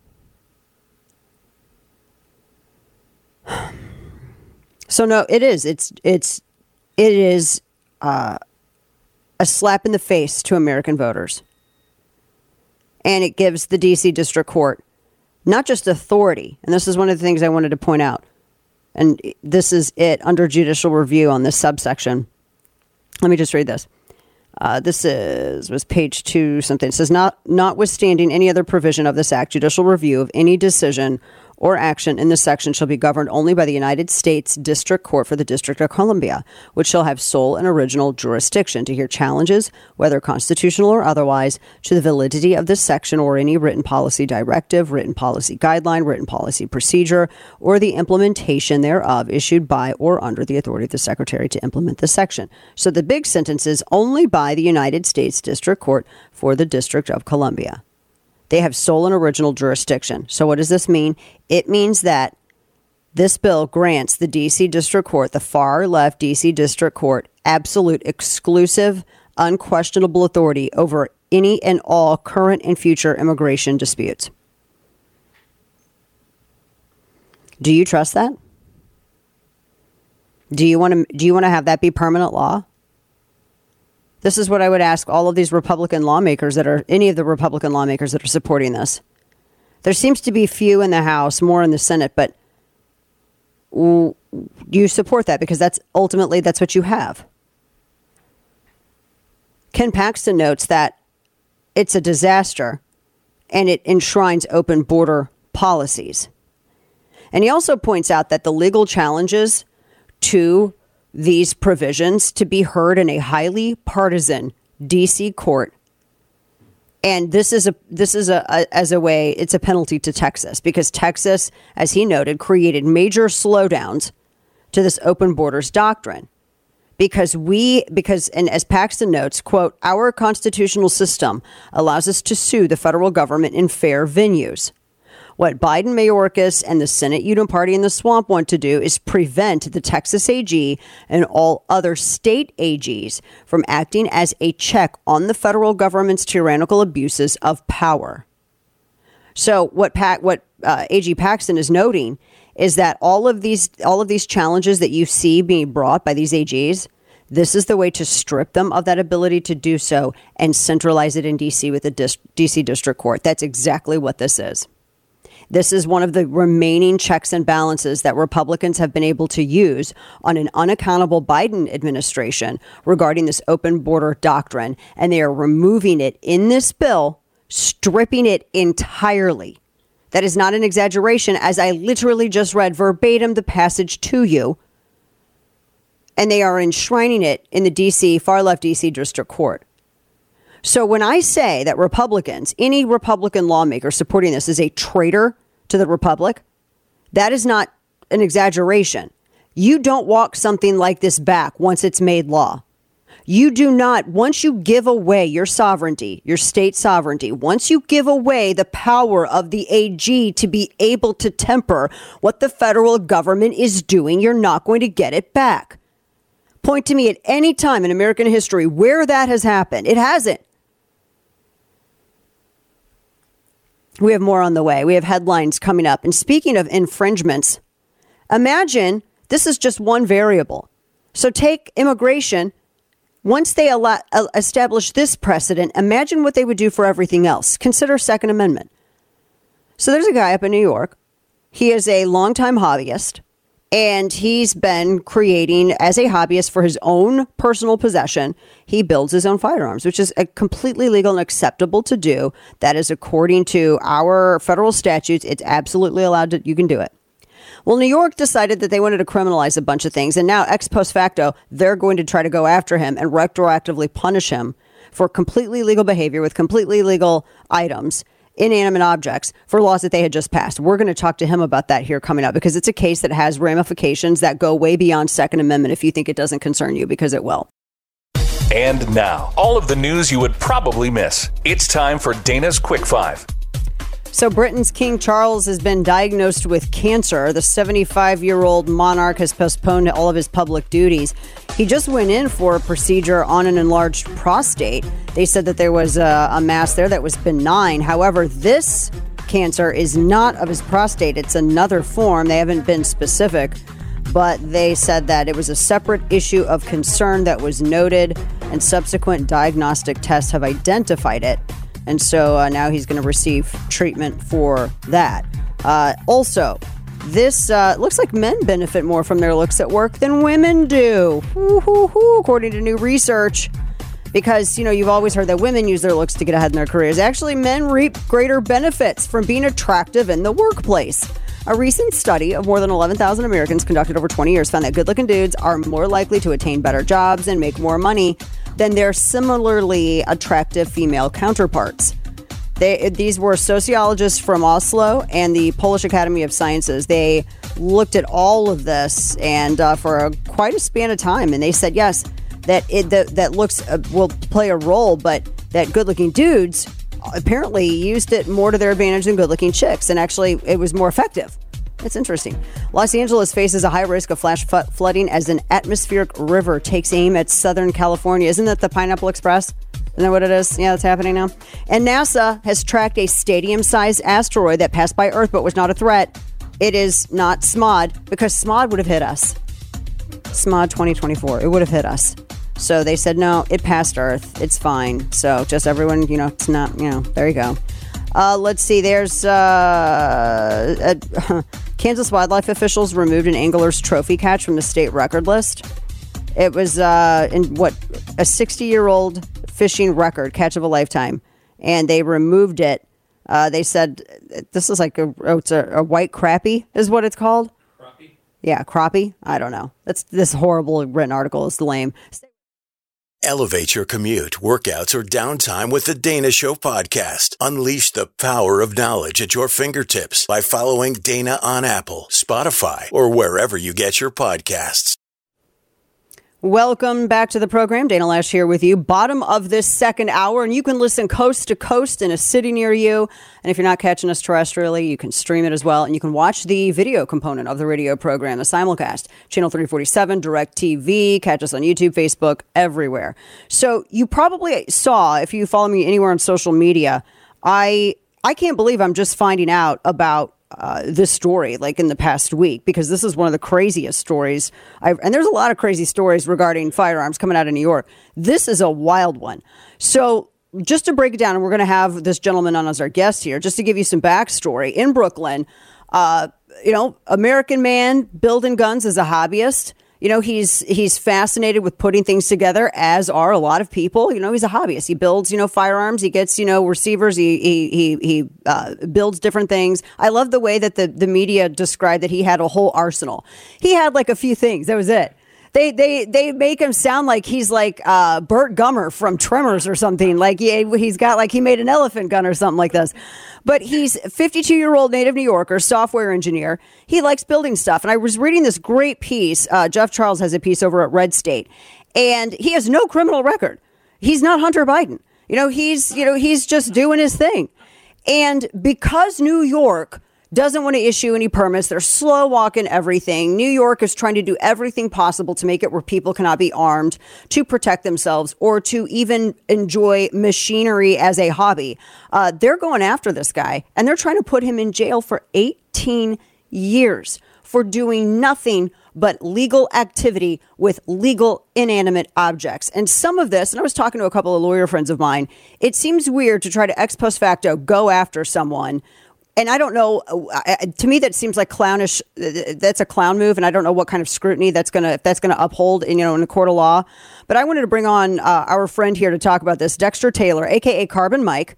B: So no, it is. It is a slap in the face to American voters. And it gives the D.C. District Court not just authority, and this is one of the things I wanted to point out, and this is it under judicial review on this subsection. Let me just read this. This was page 2 something. It says, notwithstanding any other provision of this act, judicial review of any decision or action in this section shall be governed only by the United States District Court for the District of Columbia, which shall have sole and original jurisdiction to hear challenges, whether constitutional or otherwise, to the validity of this section or any written policy directive, written policy guideline, written policy procedure, or the implementation thereof issued by or under the authority of the Secretary to implement the section. So the big sentence is only by the United States District Court for the District of Columbia. They have sole and original jurisdiction. So what does this mean? It means that this bill grants the D.C. District Court, the far left D.C. District Court, absolute, exclusive, unquestionable authority over any and all current and future immigration disputes. Do you trust that? Do you want to have that be permanent law? This is what I would ask all of these Republican lawmakers any of the Republican lawmakers that are supporting this. There seems to be few in the House, more in the Senate, but you support that because that's what you have. Ken Paxton notes that it's a disaster and it enshrines open border policies. And he also points out that the legal challenges to these provisions to be heard in a highly partisan D.C. court. And this is a penalty to Texas, because Texas, as he noted, created major slowdowns to this open borders doctrine. Because as Paxton notes, quote, our constitutional system allows us to sue the federal government in fair venues. What Biden, Mayorkas, and the Senate Union Party in the swamp want to do is prevent the Texas AG and all other state AGs from acting as a check on the federal government's tyrannical abuses of power. So what AG Paxton is noting is that all of these challenges that you see being brought by these AGs, this is the way to strip them of that ability to do so and centralize it in D.C. with the D.C. District Court. That's exactly what this is. This is one of the remaining checks and balances that Republicans have been able to use on an unaccountable Biden administration regarding this open border doctrine. And they are removing it in this bill, stripping it entirely. That is not an exaggeration, as I literally just read verbatim the passage to you. And they are enshrining it in the far left D.C. District Court. So when I say that Republicans, any Republican lawmaker supporting this is a traitor to the Republic, that is not an exaggeration. You don't walk something like this back once it's made law. You do not, once you give away your sovereignty, your state sovereignty, once you give away the power of the AG to be able to temper what the federal government is doing, you're not going to get it back. Point to me at any time in American history where that has happened. It hasn't. We have more on the way. We have headlines coming up. And speaking of infringements, imagine this is just one variable. So take immigration. Once they establish this precedent, imagine what they would do for everything else. Consider Second Amendment. So there's a guy up in New York. He is a longtime hobbyist, and he's been creating as a hobbyist for his own personal possession. He builds his own firearms, which is completely legal and acceptable to do. That is according to our federal statutes. It's absolutely allowed to, you can do it. Well, New York decided that they wanted to criminalize a bunch of things. And now ex post facto, they're going to try to go after him and retroactively punish him for completely legal behavior with completely legal items, inanimate objects, for laws that they had just passed. We're going to talk to him about that here coming up, because it's a case that has ramifications that go way beyond Second Amendment if you think it doesn't concern you, because it will.
C: And now, all of the news you would probably miss. It's time for Dana's Quick Five.
B: So Britain's King Charles has been diagnosed with cancer. The 75-year-old monarch has postponed all of his public duties. He just went in for a procedure on an enlarged prostate. They said that there was a mass there that was benign. However, this cancer is not of his prostate. It's another form. They haven't been specific, but they said that it was a separate issue of concern that was noted, and subsequent diagnostic tests have identified it. And so now he's going to receive treatment for that. Also, this looks like men benefit more from their looks at work than women do, according to new research. Because, you know, you've always heard that women use their looks to get ahead in their careers. Actually, men reap greater benefits from being attractive in the workplace. A recent study of more than 11,000 Americans conducted over 20 years found that good-looking dudes are more likely to attain better jobs and make more money than their similarly attractive female counterparts. These were sociologists from Oslo and the Polish Academy of Sciences. They looked at all of this and for quite a span of time, and they said yes, that looks will play a role, but that good-looking dudes apparently used it more to their advantage than good-looking chicks, and actually it was more effective. It's interesting. Los Angeles faces a high risk of flash flooding as an atmospheric river takes aim at Southern California. Isn't that the Pineapple Express? Isn't that what it is? Yeah, that's happening now. And NASA has tracked a stadium-sized asteroid that passed by Earth but was not a threat. It is not SMOD, because SMOD would have hit us. SMOD 2024, it would have hit us. So they said, no, it passed Earth. It's fine. So just everyone, you know, it's not, you know, there you go. Let's see. There's Kansas wildlife officials removed an angler's trophy catch from the state record list. It was a 60-year-old fishing record, catch of a lifetime, and they removed it. They said this is like a white crappie is what it's called. Crappie? Yeah, crappie. I don't know. That's this horrible written article. It's lame.
G: Elevate your commute, workouts, or downtime with the Dana Show podcast. Unleash the power of knowledge at your fingertips by following Dana on Apple, Spotify, or wherever you get your podcasts.
B: Welcome back to the program. Dana Loesch here with you. Bottom of this second hour, and you can listen coast to coast in a city near you. And if you're not catching us terrestrially, you can stream it as well. And you can watch the video component of the radio program, the simulcast, channel 347, DirecTV, catch us on YouTube, Facebook, everywhere. So you probably saw, if you follow me anywhere on social media, I can't believe I'm just finding out about this story like in the past week, because this is one of the craziest stories. And there's a lot of crazy stories regarding firearms coming out of New York. This is a wild one. So just to break it down, and we're going to have this gentleman on as our guest here, just to give you some backstory. In Brooklyn, American man building guns as a hobbyist. You know, he's fascinated with putting things together, as are a lot of people. You know, he's a hobbyist. He builds, firearms. He gets, receivers. He builds different things. I love the way that the media described that he had a whole arsenal. He had like a few things. That was it. They make him sound like he's like Burt Gummer from Tremors or something. Like he's got like he made an elephant gun or something like this. But he's a 52-year-old native New Yorker, software engineer. He likes building stuff. And I was reading this great piece. Jeff Charles has a piece over at Red State, and he has no criminal record. He's not Hunter Biden. He's just doing his thing. And because New York doesn't want to issue any permits, they're slow walking everything. New York is trying to do everything possible to make it where people cannot be armed to protect themselves or to even enjoy machinery as a hobby. They're going after this guy, and they're trying to put him in jail for 18 years for doing nothing but legal activity with legal inanimate objects. And some of this, and I was talking to a couple of lawyer friends of mine, it seems weird to try to ex post facto go after someone. And I don't know, to me, that seems like clownish. That's a clown move. And I don't know what kind of scrutiny that's going to uphold in a court of law. But I wanted to bring on our friend here to talk about this, Dexter Taylor, a.k.a. Carbon Mike.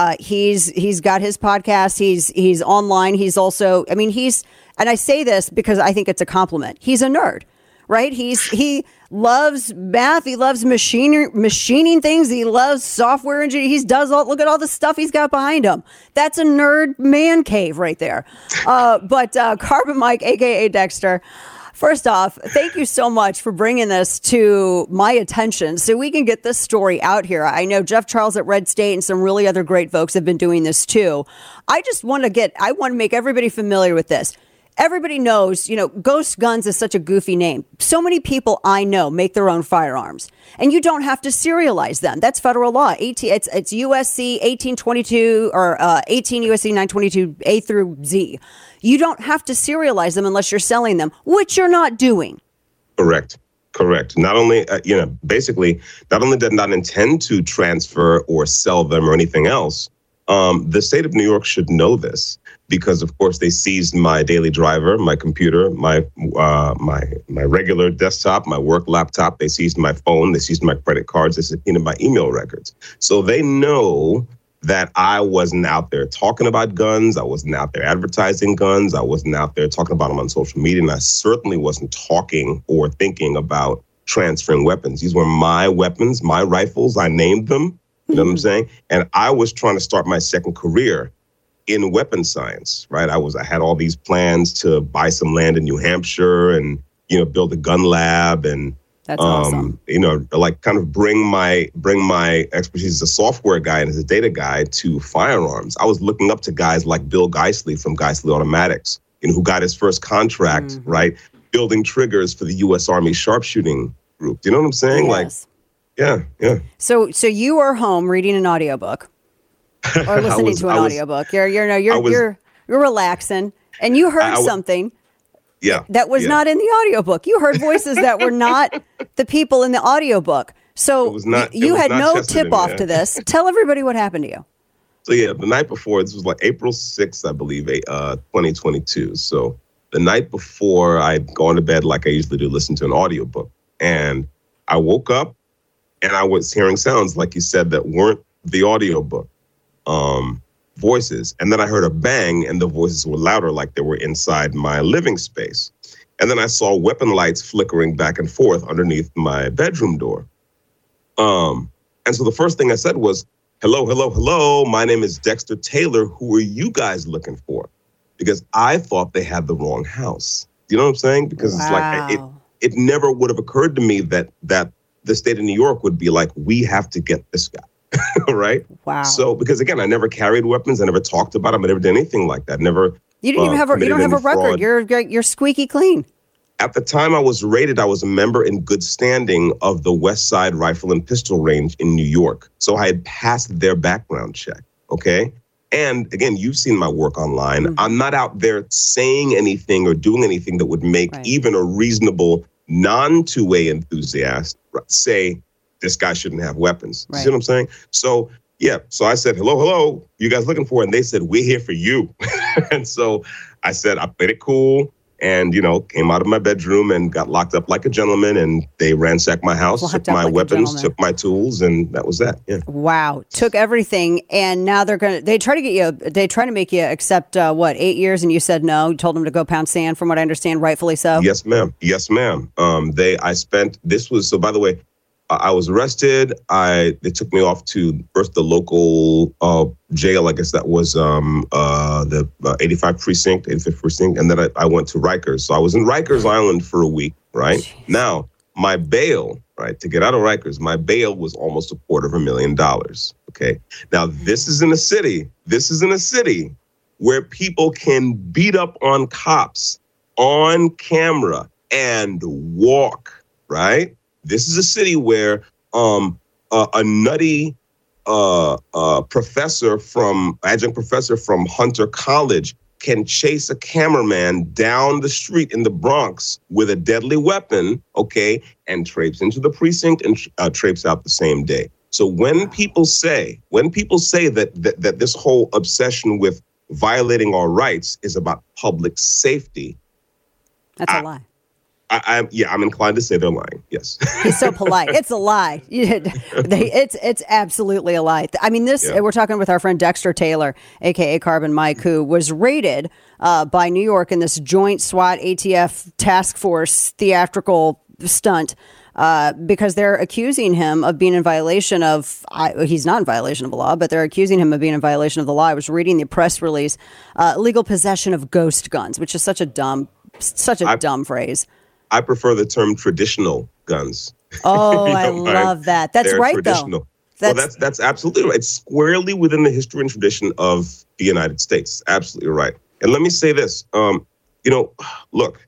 B: He's got his podcast. He's online. He's also, and I say this because I think it's a compliment. He's a nerd, right? He loves math. He loves machining things. He loves software engineering. Look at all the stuff he's got behind him. That's a nerd man cave right there. But Carbon Mike, a.k.a. Dexter, first off, thank you so much for bringing this to my attention so we can get this story out here. I know Jeff Charles at Red State and some really other great folks have been doing this too. I want to make everybody familiar with this. Everybody knows, Ghost Guns is such a goofy name. So many people I know make their own firearms, and you don't have to serialize them. That's federal law. It's USC 1822 or 18 USC 922 A through Z. You don't have to serialize them unless you're selling them, which you're not doing.
K: Correct. Not only, basically, not only did not intend to transfer or sell them or anything else, the state of New York should know this. Because, of course, they seized my daily driver, my computer, my regular desktop, my work laptop. They seized my phone. They seized my credit cards. They subpoenaed my email records. So they know that I wasn't out there talking about guns. I wasn't out there advertising guns. I wasn't out there talking about them on social media. And I certainly wasn't talking or thinking about transferring weapons. These were my weapons, my rifles. I named them. You know what I'm saying? And I was trying to start my second career in weapons science, right? I had all these plans to buy some land in New Hampshire and, build a gun lab and,
B: that's awesome.
K: Like kind of bring my expertise as a software guy and as a data guy to firearms. I was looking up to guys like Bill Geisley from Geisley Automatics, who got his first contract, right? Building triggers for the U.S. Army sharpshooting group. Do you know what I'm saying?
B: Yes.
K: Like, yeah.
B: So you are home reading an audiobook. Or listening to an audiobook. You're relaxing, and you heard something that was not in the audiobook. You heard voices that were not the people in the audiobook. So you had no tip off to this. Tell everybody what happened to you.
K: So the night before, this was like April 6th, I believe, 2022. So the night before, I'd gone to bed like I usually do, listen to an audiobook. And I woke up and I was hearing sounds, like you said, that weren't the audiobook. Voices. And then I heard a bang and the voices were louder, like they were inside my living space. And then I saw weapon lights flickering back and forth underneath my bedroom door. And so the first thing I said was, hello. My name is Dexter Taylor. Who are you guys looking for? Because I thought they had the wrong house. You know what I'm saying? Because It's like, it never would have occurred to me that the state of New York would be like, we have to get this guy. Right?
B: Wow.
K: So, because again, I never carried weapons. I never talked about them. I never did anything like that.
B: You don't have a record. You're squeaky clean.
K: At the time I was raided, I was a member in good standing of the West Side Rifle and Pistol Range in New York. So I had passed their background check. Okay. And again, you've seen my work online. Mm-hmm. I'm not out there saying anything or doing anything that would make even a reasonable non-2A enthusiast say, this guy shouldn't have weapons. You see what I'm saying? So, so I said, hello, you guys looking for? And they said, we're here for you. And so I said, I played it cool. and, came out of my bedroom and got locked up like a gentleman, and they ransacked my house, took my weapons, took my tools, and that was that. Yeah.
B: Wow. Took everything, and now they try to make you accept, 8 years, and you said no. You told them to go pound sand, from what I understand, rightfully so.
K: Yes, ma'am. Yes, ma'am. So by the way, I was arrested. They took me off to first the local jail. I guess that was the 85th precinct, and then I went to Rikers. So I was in Rikers Island for a week. Right. Jeez. Now my bail, right, to get out of Rikers, my bail was almost $250,000. Okay. Now this is in a city where people can beat up on cops on camera and walk. Right. This is a city where a nutty adjunct professor from Hunter College can chase a cameraman down the street in the Bronx with a deadly weapon, okay, and traipse into the precinct and traipse out the same day. So when people say that this whole obsession with violating our rights is about public safety,
B: that's a lie.
K: I'm inclined to say they're lying. Yes.
B: He's so polite. It's a lie. It's absolutely a lie. I mean, we're talking with our friend Dexter Taylor, a.k.a. Carbon Mike, who was raided by New York in this joint SWAT ATF task force theatrical stunt because they're accusing him of being in violation of, he's not in violation of the law, but they're accusing him of being in violation of the law. I was reading the press release, illegal possession of ghost guns, which is such a dumb phrase.
K: I prefer the term traditional guns.
B: Oh, I love that. That's right,
K: traditional. Though. That's absolutely right. It's squarely within the history and tradition of the United States. Absolutely right. And let me say this. Look.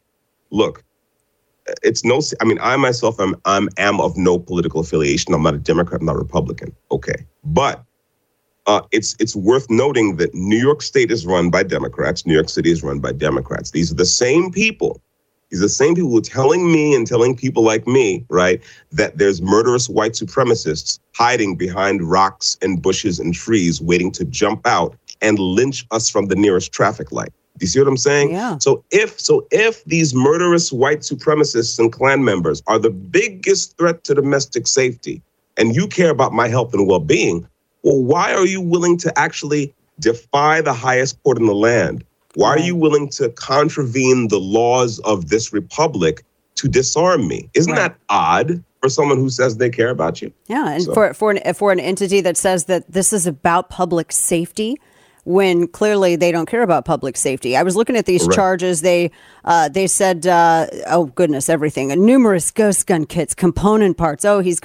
K: I myself am of no political affiliation. I'm not a Democrat. I'm not a Republican. Okay, but it's worth noting that New York State is run by Democrats. New York City is run by Democrats. These are the same people. These are the same people who are telling me and telling people like me, right, that there's murderous white supremacists hiding behind rocks and bushes and trees waiting to jump out and lynch us from the nearest traffic light. Do you see what I'm saying?
B: Yeah.
K: So if these murderous white supremacists and Klan members are the biggest threat to domestic safety, and you care about my health and well-being, well, why are you willing to actually defy the highest court in the land? Why are you willing to contravene the laws of this republic to disarm me? Isn't that odd for someone who says they care about you?
B: Yeah, and for an entity that says that this is about public safety, when clearly they don't care about public safety. I was looking at these charges. They said, oh goodness, everything. Numerous ghost gun kits, component parts. Oh, he's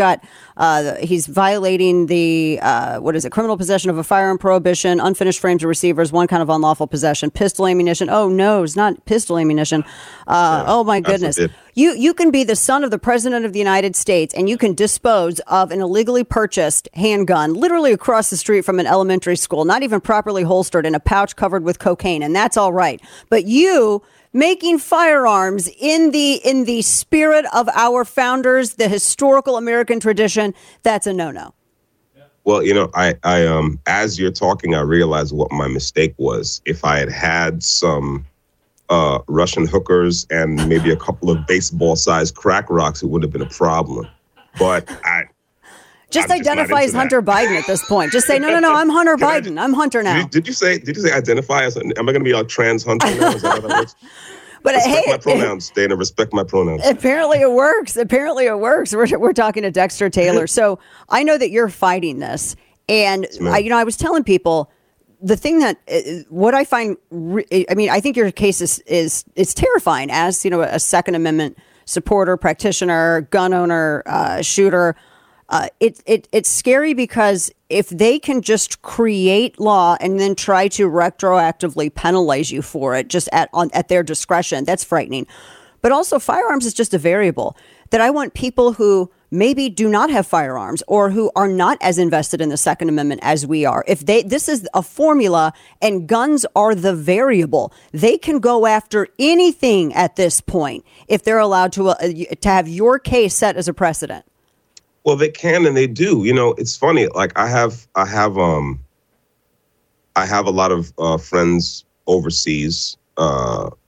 B: violating the, criminal possession of a firearm prohibition, unfinished frames or receivers, one kind of unlawful possession, pistol ammunition. Oh no, it's not pistol ammunition. Oh my goodness. You can be the son of the president of the United States and you can dispose of an illegally purchased handgun literally across the street from an elementary school, not even properly holstered, in a pouch covered with cocaine. And that's all right. But you making firearms in the spirit of our founders, the historical American tradition, that's a no-no.
K: Well, I as you're talking, I realized what my mistake was. If I had some Russian hookers and maybe a couple of baseball-sized crack rocks, it would have been a problem. But
B: Just identify as Hunter Biden at this point. Just say, no, I'm Hunter Biden. I'm Hunter now.
K: Did you say identify as, am I going to be a trans Hunter now? Is that how that works?
B: But
K: respect my pronouns, Dana. Respect my pronouns.
B: Apparently it works. We're talking to Dexter Taylor. So I know that you're fighting this. And, I was telling people, the thing that what I find, I think your case is terrifying as, a Second Amendment supporter, practitioner, gun owner, shooter. It's scary because if they can just create law and then try to retroactively penalize you for it just at their discretion, that's frightening. But also firearms is just a variable that I want people who maybe do not have firearms or who are not as invested in the Second Amendment as we are. If this is a formula and guns are the variable, they can go after anything at this point if they're allowed to have your case set as a precedent.
K: Well, they can and they do. It's funny. Like I have a lot of friends overseas,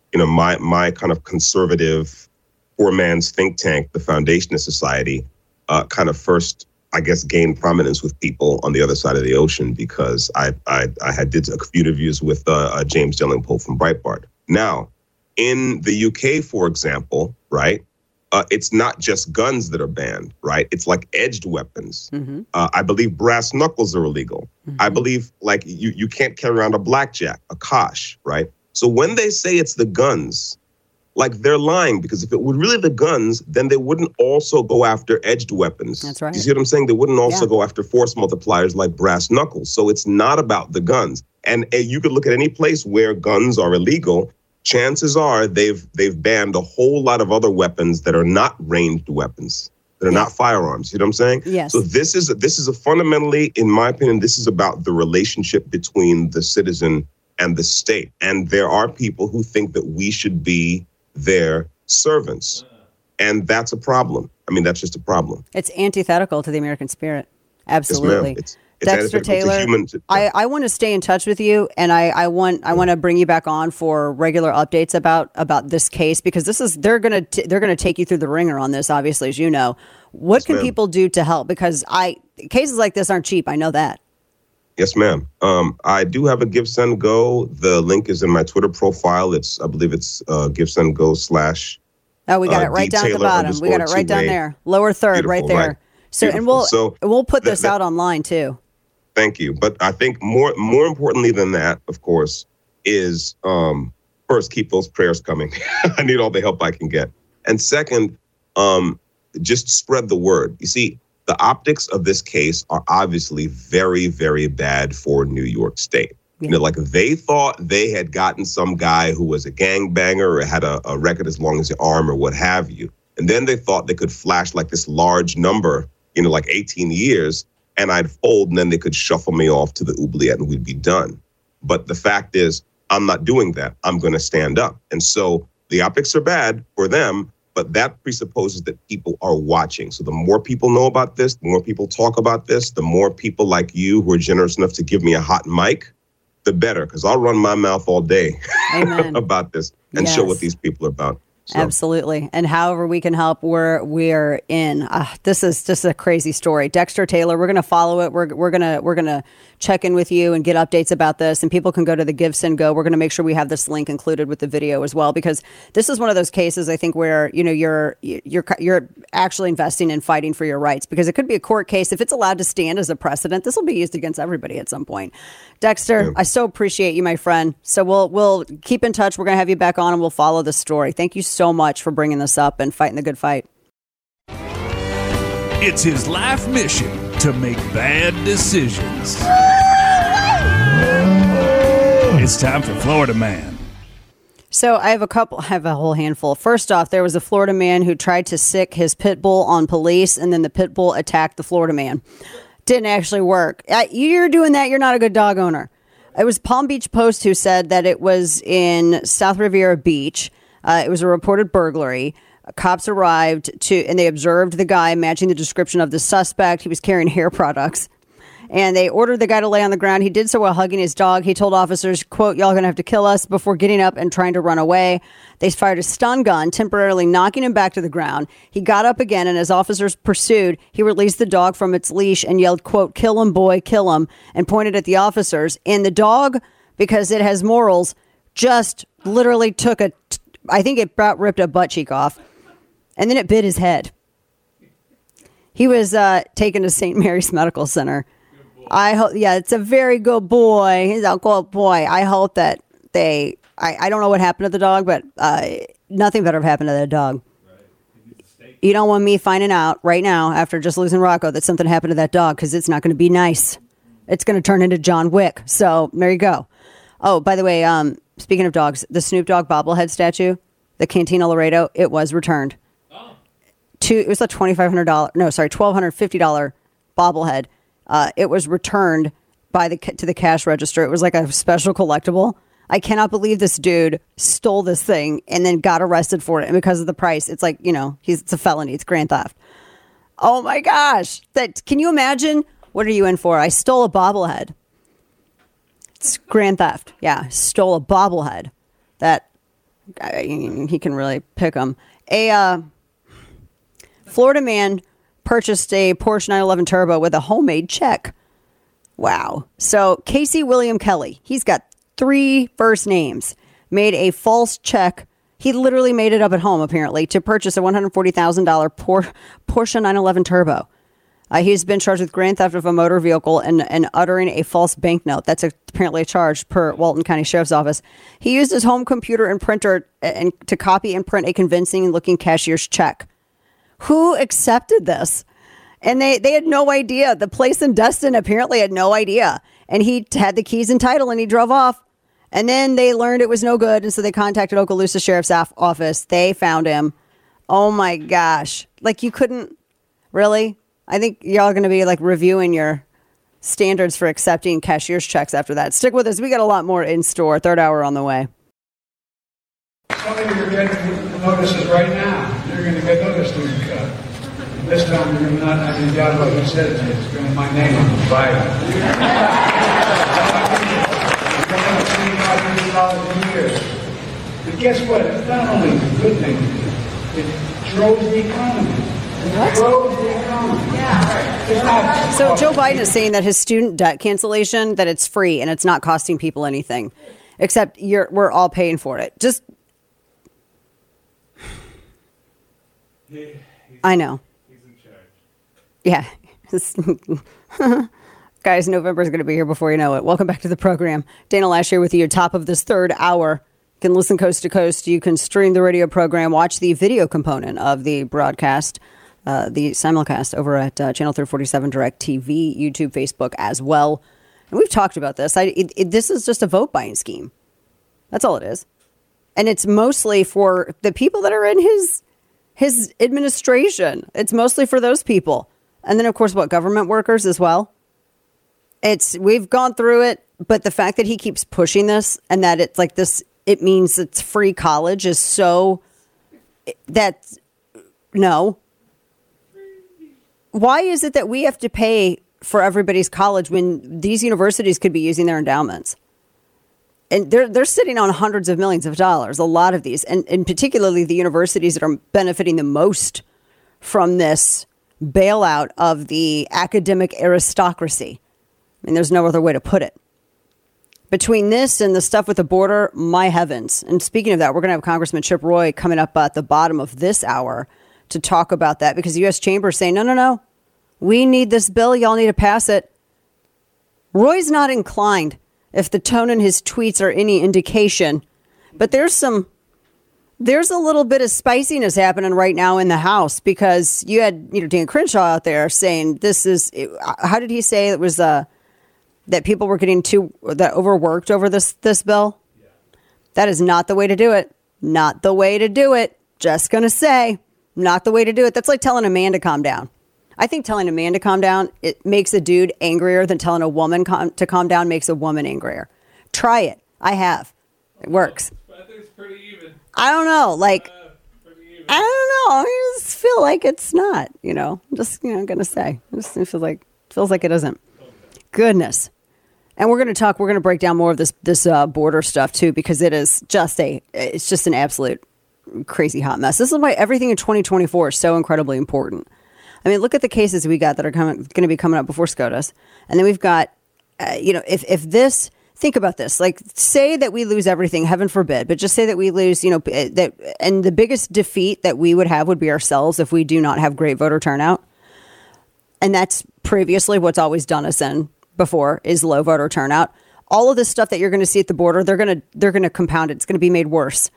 K: my kind of conservative poor man's think tank, the Foundation of Society, kind of first, I guess, gained prominence with people on the other side of the ocean because I did a few interviews with James Delingpole from Breitbart. Now, in the UK, for example, right, it's not just guns that are banned, right? It's like edged weapons.
B: Mm-hmm.
K: I believe brass knuckles are illegal. Mm-hmm. I believe like you can't carry around a blackjack, a kosh, right? So when they say it's the guns, like they're lying, because if it were really the guns, then they wouldn't also go after edged weapons.
B: That's right.
K: You see what I'm saying? They wouldn't also go after force multipliers like brass knuckles. So it's not about the guns. And you could look at any place where guns are illegal. Chances are they've banned a whole lot of other weapons that are not ranged weapons, that are not firearms. You know what I'm saying?
B: Yes.
K: So this is a fundamentally, in my opinion, this is about the relationship between the citizen and the state. And there are people who think that we should be their servants. And that's a problem. I mean, that's just a problem.
B: It's antithetical to the American spirit. Absolutely.
K: Yes,
B: Dexter Taylor, I want to stay in touch with you, and I want to bring you back on for regular updates about this case, because they're gonna take you through the ringer on this, obviously, as you know. What can people do to help? Because cases like this aren't cheap. I know that.
K: Yes, ma'am. I do have a Give, Send, Go. The link is in my Twitter profile. I believe it's Give, Send, Go /
B: Oh, we got it right down at the bottom. We got it right down there, lower third, right there. Right. So, beautiful. And we'll put this out online too.
K: Thank you. But I think more importantly than that, of course, is first, keep those prayers coming. I need all the help I can get. And second, just spread the word. You see, the optics of this case are obviously very, very bad for New York State. Yeah. Like they thought they had gotten some guy who was a gangbanger or had a record as long as your arm or what have you. And then they thought they could flash like this large number, like 18 years. And I'd fold, and then they could shuffle me off to the oubliette and we'd be done. But the fact is, I'm not doing that. I'm going to stand up. And so the optics are bad for them, but that presupposes that people are watching. So the more people know about this, the more people talk about this, the more people like you who are generous enough to give me a hot mic, the better, because I'll run my mouth all day about this and show what these people are about. So.
B: Absolutely. And however we can help, we're in. This is just a crazy story. Dexter Taylor, we're going to follow it. We're going to check in with you and get updates about this. And people can go to the Give, Send, Go. We're going to make sure we have this link included with the video as well, because this is one of those cases, I think, where you're actually investing in fighting for your rights, because it could be a court case. If it's allowed to stand as a precedent, this will be used against everybody at some point. Dexter, I so appreciate you, my friend. So we'll keep in touch. We're going to have you back on and we'll follow the story. Thank you so much for bringing this up and fighting the good fight.
H: It's his life mission to make bad decisions. It's time for Florida Man.
B: So I have a whole handful. First off, there was a Florida man who tried to sick his pit bull on police, and then the pit bull attacked the Florida man. Didn't actually work. You're doing that, you're not a good dog owner. It was Palm Beach Post who said that it was in South Riviera Beach. It was a reported burglary. Cops arrived and they observed the guy matching the description of the suspect. He was carrying hair products. And they ordered the guy to lay on the ground. He did so while hugging his dog. He told officers, quote, "Y'all gonna have to kill us," before getting up and trying to run away. They fired a stun gun, temporarily knocking him back to the ground. He got up again, and as officers pursued, he released the dog from its leash and yelled, quote, "Kill him, boy, kill him," and pointed at the officers. And the dog, because it has morals, just literally took I think it ripped a butt cheek off, and then it bit his head. He was taken to St. Mary's Medical Center. I hope, it's a very good boy. He's a good boy. I hope that I don't know what happened to the dog, but nothing better happened to that dog. You don't want me finding out right now after just losing Rocco that something happened to that dog, because it's not going to be nice. It's going to turn into John Wick. So there you go. Oh, by the way, speaking of dogs, the Snoop Dogg bobblehead statue, the Cantina Laredo, it was returned. It was a $1,250 bobblehead. It was returned to the cash register. It was like a special collectible. I cannot believe this dude stole this thing and then got arrested for it. And because of the price, it's like, it's a felony. It's grand theft. Oh my gosh. Can you imagine? What are you in for? I stole a bobblehead. It's grand theft. Yeah. Stole a bobblehead. he can really pick them. A Florida man purchased a Porsche 911 Turbo with a homemade check. Wow. So Casey William Kelly, he's got 3 first names, made a false check. He literally made it up at home, apparently, to purchase a $140,000 Porsche 911 Turbo. He's been charged with grand theft of a motor vehicle and uttering a false banknote. That's apparently a charge per Walton County Sheriff's Office. He used his home computer and printer to copy and print a convincing-looking cashier's check. Who accepted this? And they had no idea. The place in Destin apparently had no idea. And he had the keys and title, and he drove off. And then they learned it was no good, and so they contacted Okaloosa Sheriff's Office. They found him. Oh, my gosh. Like, you couldn't... Really? I think y'all are going to be, like, reviewing your standards for accepting cashier's checks after that. Stick with us. We got a lot more in store. Third hour on the way.
L: Some of you are getting notices right now. You're going to get notice to cut. This time you're going to not have any doubt about who said it. It's going to be my name on the Bible. $25 a year. But guess what? It's not only a good thing. It drove the economy.
B: What? So Joe Biden is saying that his student debt cancellation, that it's free and it's not costing people anything, except we're all paying for it. Just, I know.
D: He's in charge.
B: Yeah. Guys, November is going to be here before you know it. Welcome back to the program. Dana Lash here with you, top of this third hour. You can listen coast to coast. You can stream the radio program, watch the video component of the broadcast, the simulcast over at Channel 347 Direct TV, YouTube, Facebook as well. And we've talked about this. This is just a vote buying scheme. That's all it is. And it's mostly for the people that are in his administration. It's mostly for those people. And then, of course, government workers as well. We've gone through it, but the fact that he keeps pushing this and that it's like this, it means it's free college is so no. Why is it that we have to pay for everybody's college when these universities could be using their endowments? And they're sitting on hundreds of millions of dollars, a lot of these, and particularly the universities that are benefiting the most from this bailout of the academic aristocracy. I mean, there's no other way to put it. Between this and the stuff with the border, my heavens. And speaking of that, we're going to have Congressman Chip Roy coming up at the bottom of this hour to talk about that, because the U.S. Chamber is saying, no, we need this bill. Y'all need to pass it. Roy's not inclined, if the tone in his tweets are any indication. But there's a little bit of spiciness happening right now in the House, because you had Dan Crenshaw out there saying this is, how did he say it was that people were getting overworked over this bill? Yeah. That is not the way to do it. Not the way to do it. Just going to say, not the way to do it. That's like telling a man to calm down. I think telling a man to calm down, it makes a dude angrier than telling a woman to calm down makes a woman angrier. Try it. I have. It works.
D: I think it's pretty even.
B: I don't know. I don't know. I just feel like it's not, I'm just, going to say. It just feels like it isn't. Goodness. And we're going to break down more of this border stuff too, because it's just an absolute crazy hot mess. This is why everything in 2024 is so incredibly important. I mean, look at the cases we got that are going to be coming up before SCOTUS. And then we've got, if this, think about this, like say that we lose everything, heaven forbid, but just say that we lose, that, and the biggest defeat that we would have would be ourselves if we do not have great voter turnout. And that's previously what's always done us in before is low voter turnout. All of this stuff that you're going to see at the border, they're going to compound it. It's going to be made worse.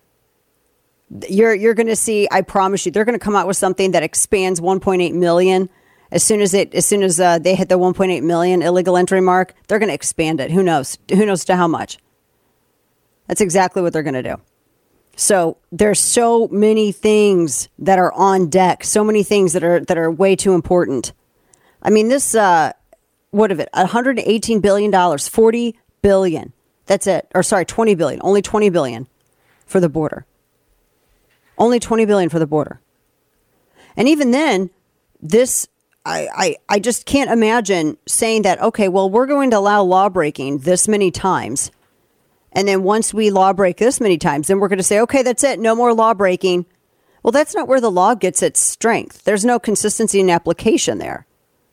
B: You're going to see, I promise you, they're going to come out with something that expands 1.8 million. As soon as they hit the 1.8 million illegal entry mark, they're going to expand it. Who knows? Who knows to how much? That's exactly what they're going to do. So there's so many things that are on deck. So many things that are way too important. I mean, this, what of it? $118 billion, $40 billion. That's it. Or sorry, $20 billion. Only $20 billion for the border. Only $20 billion for the border. And even then, this, I just can't imagine saying that, okay, well, we're going to allow law breaking this many times. And then once we law break this many times, then we're going to say, okay, that's it. No more law breaking. Well, that's not where the law gets its strength. There's no consistency in application there.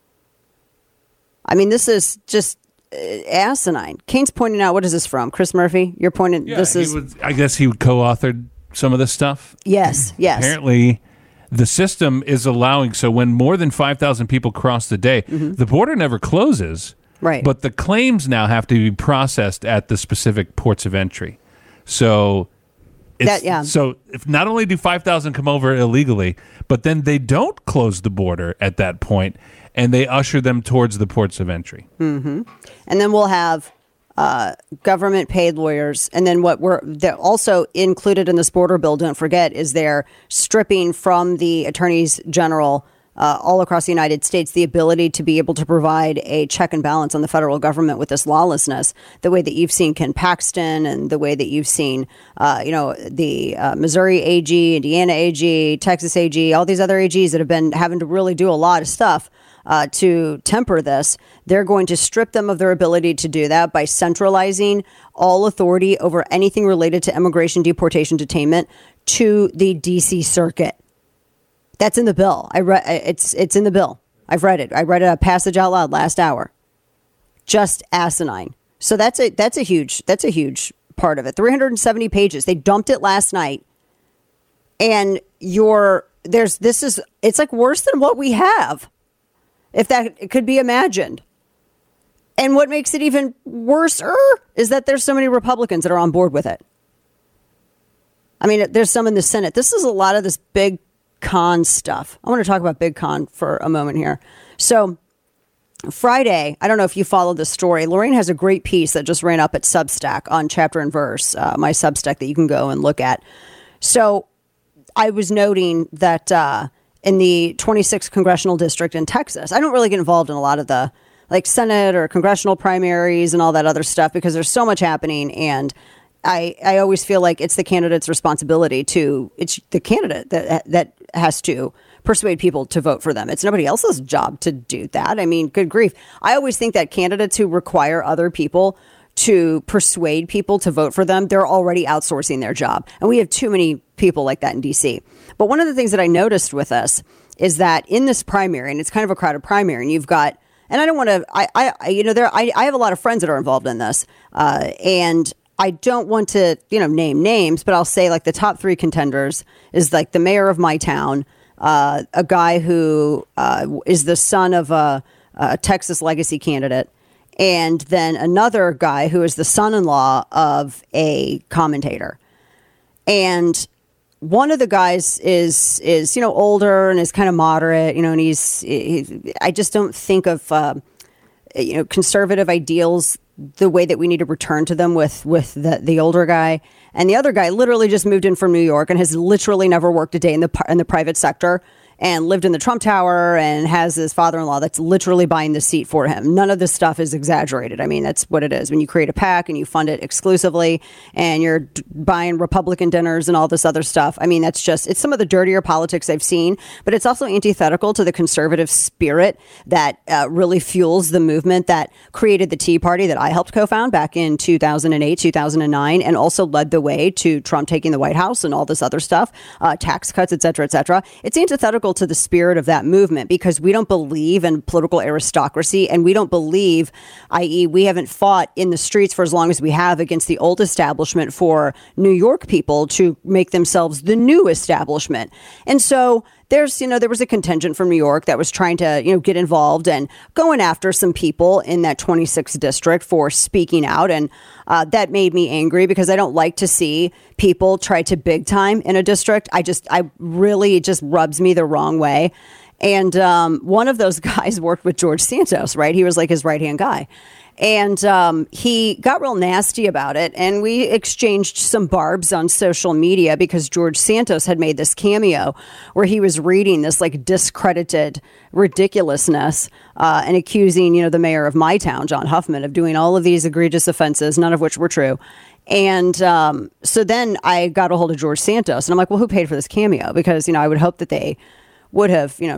B: I mean, this is just asinine. Kane's pointing out, what is this from? Chris Murphy? You're pointing,
M: I guess he co-authored some of this stuff.
B: Yes.
M: Apparently, the system is allowing, so when more than 5,000 people cross the day, the border never closes.
B: Right.
M: But the claims now have to be processed at the specific ports of entry. So so if not only do 5,000 come over illegally, but then they don't close the border at that point, and they usher them towards the ports of entry.
B: Mm-hmm. And then we'll have government paid lawyers. And then they're also included in this border bill, don't forget, is they're stripping from the attorneys general all across the United States the ability to be able to provide a check and balance on the federal government with this lawlessness, the way that you've seen Ken Paxton and the way that you've seen, the Missouri AG, Indiana AG, Texas AG, all these other AGs that have been having to really do a lot of stuff to temper this. They're going to strip them of their ability to do that by centralizing all authority over anything related to immigration, deportation, detainment to the D.C. Circuit. That's in the bill. It's in the bill. I've read it. I read a passage out loud last hour. Just asinine. So that's a huge part of it. 370 pages. They dumped it last night. And it's like worse than what we have. If that could be imagined. And what makes it even worse is that there's so many Republicans that are on board with it. I mean, there's some in the Senate. This is a lot of this big con stuff. I want to talk about big con for a moment here. So Friday, I don't know if you followed this story. Lorraine has a great piece that just ran up at Substack on Chapter and Verse, my Substack that you can go and look at. So I was noting that in the 26th congressional district in Texas, I don't really get involved in a lot of the Senate or congressional primaries and all that other stuff because there's so much happening, and I always feel like it's the candidate's responsibility it's the candidate that has to persuade people to vote for them. It's nobody else's job to do that. I mean, good grief. I always think that candidates who require other people to persuade people to vote for them, they're already outsourcing their job. And we have too many people like that in DC. But one of the things that I noticed with us is that in this primary, and it's kind of a crowded primary, and you've got, and I don't want to, I have a lot of friends that are involved in this, and I don't want to, name names, but I'll say the top three contenders is the mayor of my town, a guy who is the son of a Texas legacy candidate, and then another guy who is the son-in-law of a commentator. And one of the guys is older and is kind of moderate, and I just don't think of conservative ideals the way that we need to return to them with the older guy. And the other guy literally just moved in from New York and has literally never worked a day in the private sector and lived in the Trump Tower and has his father-in-law that's literally buying the seat for him. None of this stuff is exaggerated. I mean, that's what it is. When you create a PAC and you fund it exclusively and you're buying Republican dinners and all this other stuff, I mean, it's some of the dirtier politics I've seen, but it's also antithetical to the conservative spirit that really fuels the movement that created the Tea Party that I helped co-found back in 2008, 2009, and also led the way to Trump taking the White House and all this other stuff, tax cuts, et cetera, et cetera. It's antithetical to the spirit of that movement because we don't believe in political aristocracy, and we don't believe, i.e. we haven't fought in the streets for as long as we have against the old establishment for New York people to make themselves the new establishment. And so there was a contingent from New York that was trying to, get involved and going after some people in that 26th district for speaking out. And that made me angry because I don't like to see people try to big time in a district. It just rubs me the wrong way. And one of those guys worked with George Santos, right? He was like his right-hand guy. And he got real nasty about it. And we exchanged some barbs on social media because George Santos had made this cameo where he was reading this discredited ridiculousness and accusing, the mayor of my town, John Huffman, of doing all of these egregious offenses, none of which were true. And so then I got a hold of George Santos and I'm like, well, who paid for this cameo? Because, I would hope that they would have,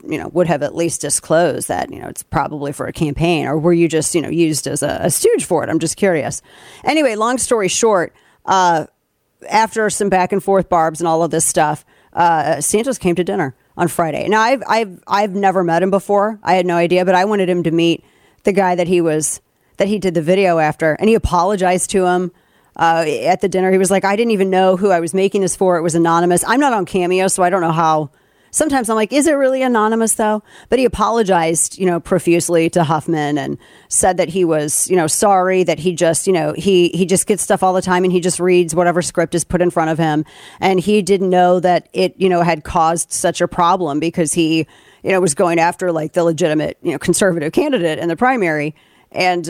B: would have at least disclosed that, it's probably for a campaign, or were you just, used as a stooge for it? I'm just curious. Anyway, long story short, after some back and forth barbs and all of this stuff, Santos came to dinner on Friday. Now, I've never met him before. I had no idea, but I wanted him to meet the guy that he did the video after, and he apologized to him at the dinner. He was like, I didn't even know who I was making this for. It was anonymous. I'm not on Cameo, so I don't know how. Sometimes I'm like, is it really anonymous though? But he apologized, profusely to Huffman and said that he was, sorry, that he just, he just gets stuff all the time and he just reads whatever script is put in front of him. And he didn't know that it, had caused such a problem because he, was going after like the legitimate, conservative candidate in the primary. And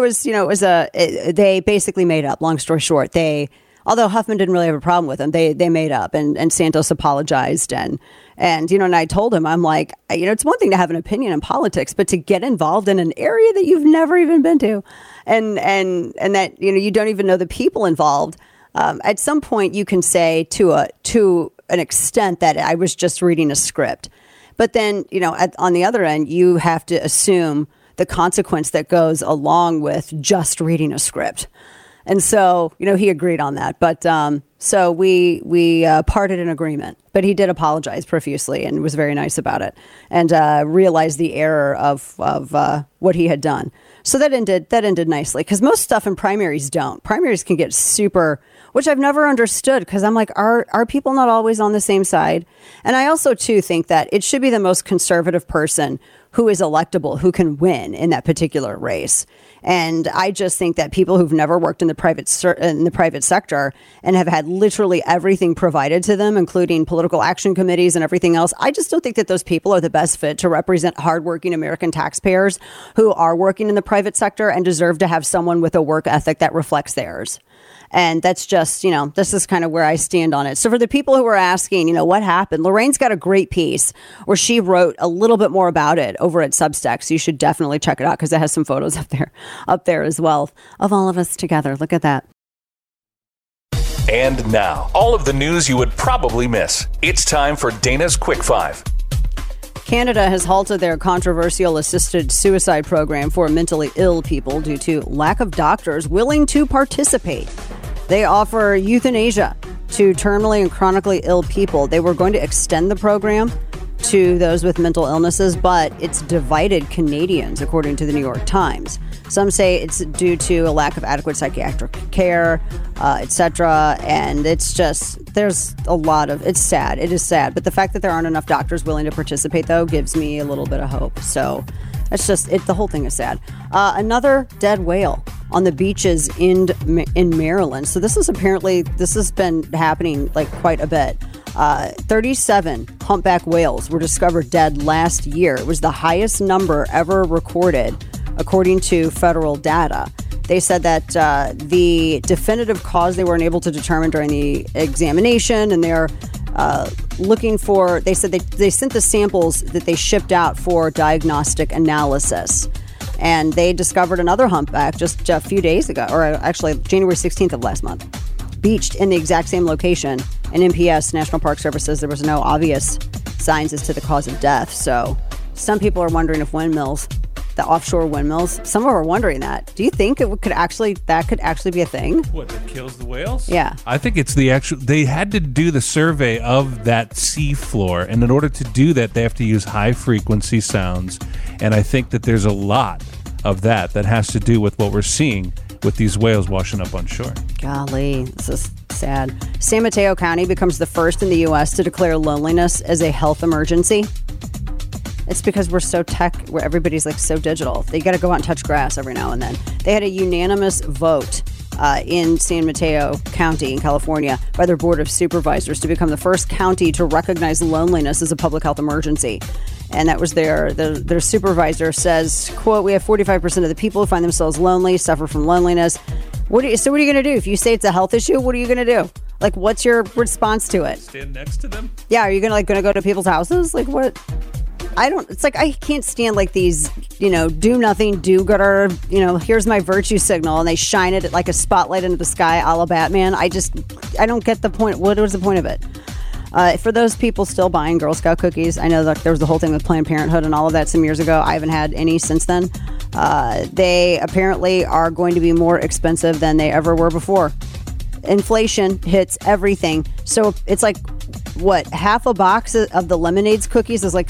B: they basically made up, long story short. Although Huffman didn't really have a problem with him, they made up, and Santos apologized, and I told him, I'm like, it's one thing to have an opinion in politics, but to get involved in an area that you've never even been to, and that you don't even know the people involved. At some point, you can say to an extent that I was just reading a script, but then on the other end, you have to assume the consequence that goes along with just reading a script. And so, he agreed on that. But so we parted in agreement. But he did apologize profusely and was very nice about it, and realized the error of what he had done. So that ended nicely, because most stuff in primaries don't. Primaries can get super, which I've never understood, because I'm like, are people not always on the same side? And I also, too, think that it should be the most conservative person who is electable, who can win in that particular race. And I just think that people who've never worked in the private sector and have had literally everything provided to them, including political action committees and everything else, I just don't think that those people are the best fit to represent hardworking American taxpayers who are working in the private sector and deserve to have someone with a work ethic that reflects theirs. And that's just, this is kind of where I stand on it. So for the people who are asking, what happened, Lorraine's got a great piece where she wrote a little bit more about it over at Substack. So you should definitely check it out, because it has some photos up there as well of all of us together. Look at that.
C: And now, all of the news you would probably miss. It's time for Dana's Quick Five.
B: Canada has halted their controversial assisted suicide program for mentally ill people due to lack of doctors willing to participate. They offer euthanasia to terminally and chronically ill people. They were going to extend the program to those with mental illnesses, but it's divided Canadians, according to the New York Times. Some say it's due to a lack of adequate psychiatric care, etc. And it's just, there's a lot of, it's sad. It is sad. But the fact that there aren't enough doctors willing to participate, though, gives me a little bit of hope. So it's just, the whole thing is sad. Another dead whale on the beaches in Maryland. So this has been happening like quite a bit. 37 humpback whales were discovered dead last year. It was the highest number ever recorded, according to federal data. They said that the definitive cause they weren't able to determine during the examination, and they're looking for, they said they sent the samples that they shipped out for diagnostic analysis. And they discovered another humpback just a few days ago, or actually January 16th of last month, beached in the exact same location. And NPS, National Park Service, says there was no obvious signs as to the cause of death. So some people are wondering if windmills, the offshore windmills, some are wondering that. Do you think that could actually be a thing?
M: What, that kills the whales?
B: Yeah.
M: I think it's they had to do the survey of that sea floor. And in order to do that, they have to use high frequency sounds. And I think that there's a lot of that has to do with what we're seeing with these whales washing up on shore.
B: Golly, this is sad. San Mateo County becomes the first in the U.S. to declare loneliness as a health emergency. It's because we're so tech, where everybody's like so digital. They got to go out and touch grass every now and then. They had a unanimous vote in San Mateo County in California by their Board of Supervisors to become the first county to recognize loneliness as a public health emergency. And that was their supervisor says, quote, "We have 45% of the people who find themselves lonely suffer from loneliness." What are you going to do? If you say it's a health issue, what are you going to do? Like, what's your response to it?
M: Stand next to them?
B: Yeah. Are you going to go to people's houses? Like, what? It's like, I can't stand like these, do nothing, do-gooder, here's my virtue signal, and they shine it like a spotlight into the sky a la Batman. I don't get the point. What was the point of it? For those people still buying Girl Scout cookies, I know that there was the whole thing with Planned Parenthood and all of that some years ago. I haven't had any since then. They apparently are going to be more expensive than they ever were before. Inflation hits everything. So it's like, what, half a box of the Lemonades cookies is like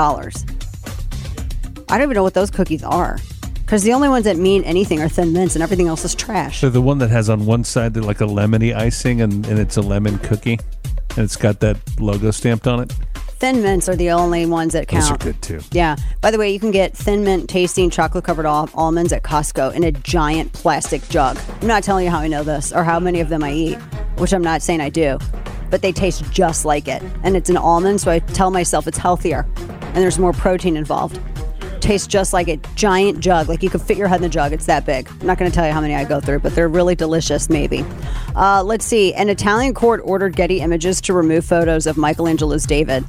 B: $6. I don't even know what those cookies are. Because the only ones that mean anything are Thin Mints and everything else is trash.
M: So the one that has on one side like a lemony icing and it's a lemon cookie and it's got that logo stamped on it?
B: Thin Mints are the only ones that count.
M: Those are good too.
B: Yeah. By the way, you can get Thin Mint tasting chocolate-covered almonds at Costco in a giant plastic jug. I'm not telling you how I know this or how many of them I eat, which I'm not saying I do. But they taste just like it. And it's an almond, so I tell myself it's healthier. And there's more protein involved. Tastes just like a giant jug. Like you could fit your head in the jug. It's that big. I'm not going to tell you how many I go through, but they're really delicious, maybe. Let's see. An Italian court ordered Getty Images to remove photos of Michelangelo's David.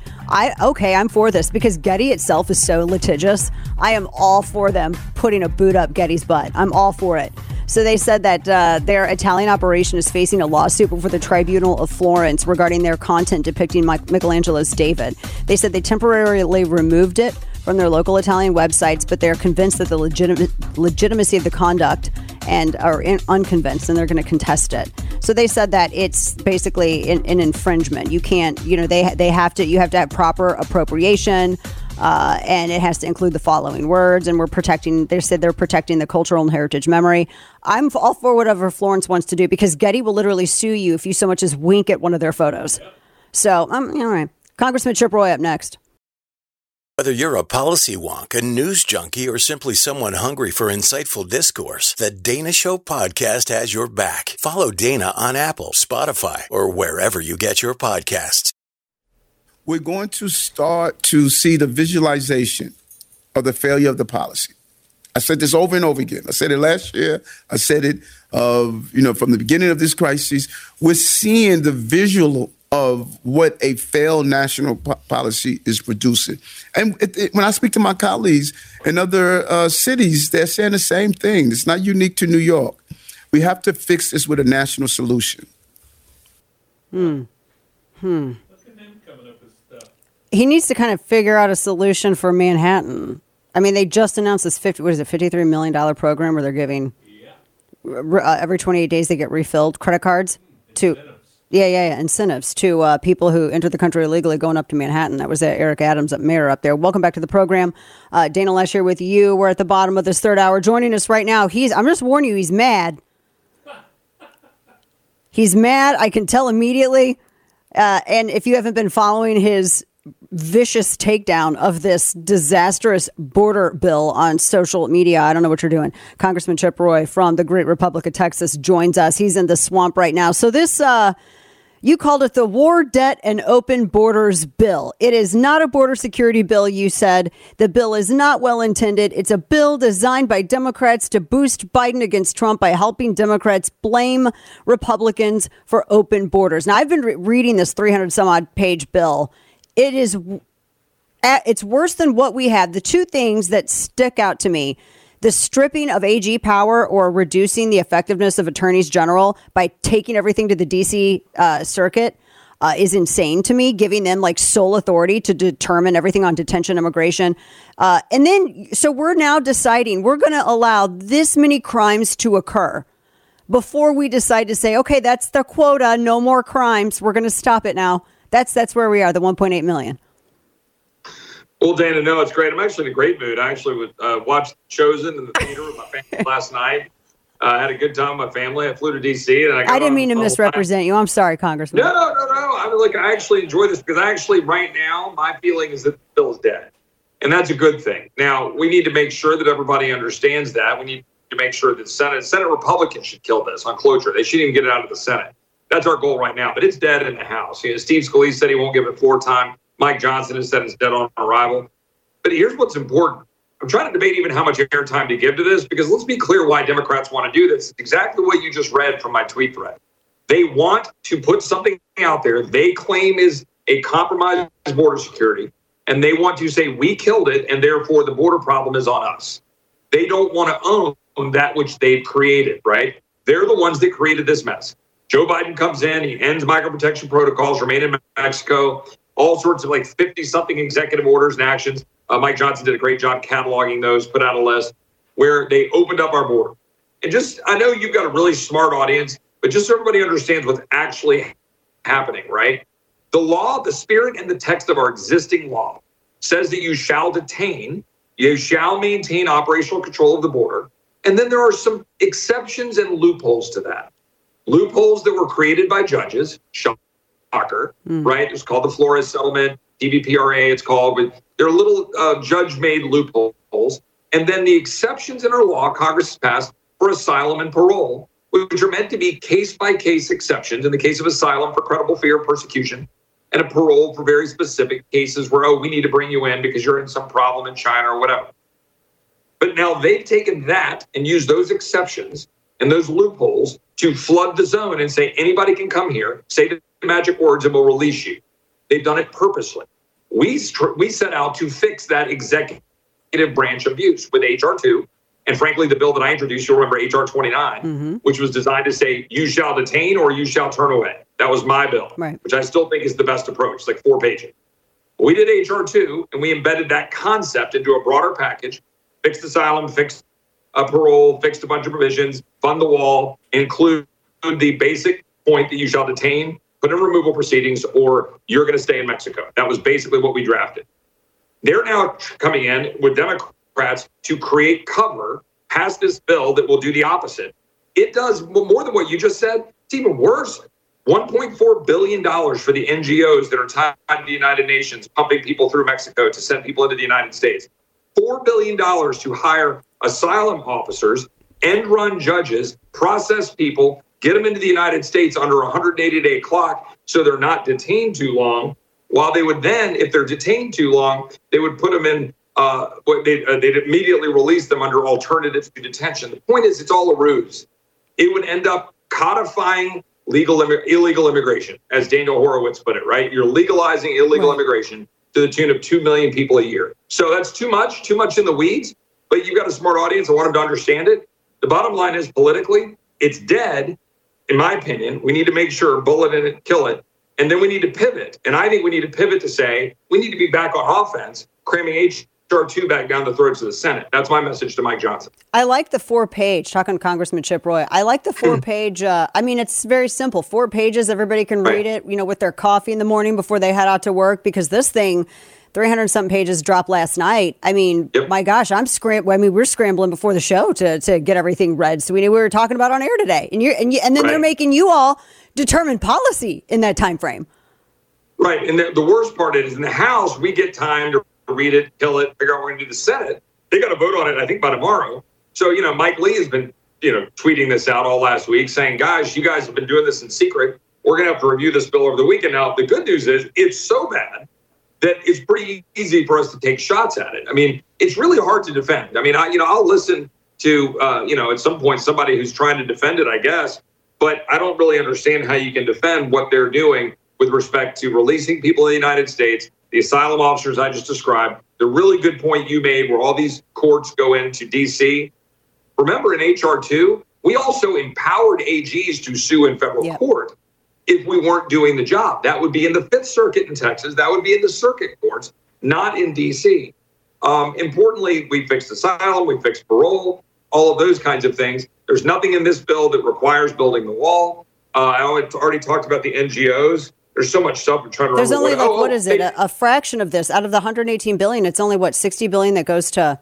B: I'm for this because Getty itself is so litigious. I am all for them putting a boot up Getty's butt. I'm all for it. So they said that their Italian operation is facing a lawsuit before the Tribunal of Florence regarding their content depicting Michelangelo's David. They said they temporarily removed it from their local Italian websites, but they're convinced that the legitimacy of the conduct and are unconvinced, and they're going to contest it. So they said that it's basically an infringement. You can't, you have to have proper appropriation, and it has to include the following words. And they said they're protecting the cultural and heritage memory. I'm all for whatever Florence wants to do because Getty will literally sue you if you so much as wink at one of their photos. So, all right. Congressman Chip Roy up next.
G: Whether you're a policy wonk, a news junkie, or simply someone hungry for insightful discourse, the Dana Show podcast has your back. Follow Dana on Apple, Spotify, or wherever you get your podcasts.
N: We're going to start to see the visualization of the failure of the policy. I said this over and over again. I said it last year. I said it, from the beginning of this crisis. We're seeing the visual of what a failed national policy is producing. And when I speak to my colleagues in other cities, they're saying the same thing. It's not unique to New York. We have to fix this with a national solution.
B: He needs to kind of figure out a solution for Manhattan. I mean, they just announced this $53 million program where they're giving every 28 days they get refilled credit cards to incentives to people who enter the country illegally going up to Manhattan. That was Eric Adams, mayor up there. Welcome back to the program. Dana Loesch here with you. We're at the bottom of this third hour. Joining us right now, I'm just warning you, he's mad. He's mad. I can tell immediately. And if you haven't been following his vicious takedown of this disastrous border bill on social media, I don't know what you're doing. Congressman Chip Roy from the great Republic of Texas joins us. He's in the swamp right now. So this, you called it the War, Debt, and Open Borders Bill. It is not a border security bill, you said. The bill is not well intended. It's a bill designed by Democrats to boost Biden against Trump by helping Democrats blame Republicans for open borders. Now, I've been reading this 300 some odd page bill. It's worse than what we had. The two things that stick out to me, the stripping of AG power or reducing the effectiveness of attorneys general by taking everything to the D.C. circuit is insane to me, giving them like sole authority to determine everything on detention, immigration. And then so we're now deciding we're going to allow this many crimes to occur before we decide to say, OK, that's the quota. No more crimes. We're going to stop it now. That's where we are, the 1.8 million.
O: Well, Dana, no, it's great. I'm actually in a great mood. I actually watched Chosen in the theater with my family last night. I had a good time with my family. I flew to D.C. and I
B: didn't mean to misrepresent you. I'm sorry, Congressman.
O: No. I actually enjoy this because right now, my feeling is that the bill is dead. And that's a good thing. Now, we need to make sure that everybody understands that. We need to make sure that Senate Republicans should kill this on cloture. They shouldn't even get it out of the Senate. That's our goal right now, but it's dead in the House. Steve Scalise said he won't give it floor time. Mike Johnson has said it's dead on arrival. But here's what's important. I'm trying to debate even how much airtime to give to this, because let's be clear why Democrats want to do this. It's exactly what you just read from my tweet thread. They want to put something out there they claim is a compromised border security, and they want to say we killed it, and therefore the border problem is on us. They don't want to own that which they've created, right? They're the ones that created this mess. Joe Biden comes in, he ends microprotection protocols, remain in Mexico, all sorts of like 50-something executive orders and actions. Mike Johnson did a great job cataloging those, put out a list where they opened up our border. And just, I know you've got a really smart audience, but just so everybody understands what's actually happening, right? The law, the spirit and the text of our existing law says that you shall detain, you shall maintain operational control of the border. And then there are some exceptions and loopholes to that. Loopholes that were created by judges, shocker, right? It's called the Flores settlement, TVPRA, it's called, but they're little judge-made loopholes. And then the exceptions in our law, Congress has passed for asylum and parole, which are meant to be case-by-case exceptions in the case of asylum for credible fear of persecution, and a parole for very specific cases where, oh, we need to bring you in because you're in some problem in China or whatever. But now they've taken that and used those exceptions and those loopholes to flood the zone and say anybody can come here, say the magic words, and we'll release you. They've done it purposely. We set out to fix that executive branch abuse with H.R. 2. And frankly, the bill that I introduced, you'll remember H.R. 29, which was designed to say you shall detain or you shall turn away. That was my bill, which I still think is the best approach. It's like 4 pages. We did H.R. 2, and we embedded that concept into a broader package, fixed asylum, fixed parole, fixed a bunch of provisions, fund the wall, include the basic point that you shall detain, put in removal proceedings, or you're going to stay in Mexico. That was basically what we drafted. They're now coming in with Democrats to create cover, pass this bill that will do the opposite. It does more than what you just said. It's even worse. $1.4 billion for the NGOs that are tied to the United Nations, pumping people through Mexico to send people into the United States. $4 billion to hire asylum officers, end-run judges, process people, get them into the United States under a 180-day clock so they're not detained too long, while they would then, if they're detained too long, they would put them in, they'd immediately release them under alternatives to detention. The point is, it's all a ruse. It would end up codifying illegal immigration, as Daniel Horowitz put it, right? You're legalizing illegal immigration to the tune of 2 million people a year. So that's too much in the weeds, but you've got a smart audience. I want them to understand it. The bottom line is politically, it's dead, in my opinion. We need to make sure, bullet in it, kill it. And then we need to pivot. And I think we need to pivot to say, we need to be back on offense, cramming H.R. 2 back down the throats of the Senate. That's my message to Mike Johnson. I like the 4-page, talking to Congressman Chip Roy, I like the 4-page, it's very simple. 4 pages, everybody can read it, with their coffee in the morning before they head out to work, because this thing, 300-something pages dropped last night. My gosh, we're scrambling before the show to get everything read. So we knew we were talking about on air today. And then they're making you all determine policy in that time frame. Right. And the worst part is, in the House, we get time to read it, kill it, figure out what we're going to do. The Senate, they got to vote on it, I think, by tomorrow. So, Mike Lee has been, tweeting this out all last week saying, guys, you guys have been doing this in secret. We're going to have to review this bill over the weekend. Now, the good news is it's so bad that it's pretty easy for us to take shots at it. It's really hard to defend. I'll listen to, at some point, somebody who's trying to defend it, I guess, but I don't really understand how you can defend what they're doing with respect to releasing people in the United States, the asylum officers I just described. The really good point you made where all these courts go into D.C. Remember, in H.R. 2, we also empowered AGs to sue in federal court if we weren't doing the job. That would be in the Fifth Circuit in Texas. That would be in the circuit courts, not in D.C. Importantly, we fixed asylum, we fixed parole, all of those kinds of things. There's nothing in this bill that requires building the wall. I already talked about the NGOs. There's so much stuff we're trying to remember. There's only what is it? A fraction of this out of the $118 billion. It's only $60 billion that goes to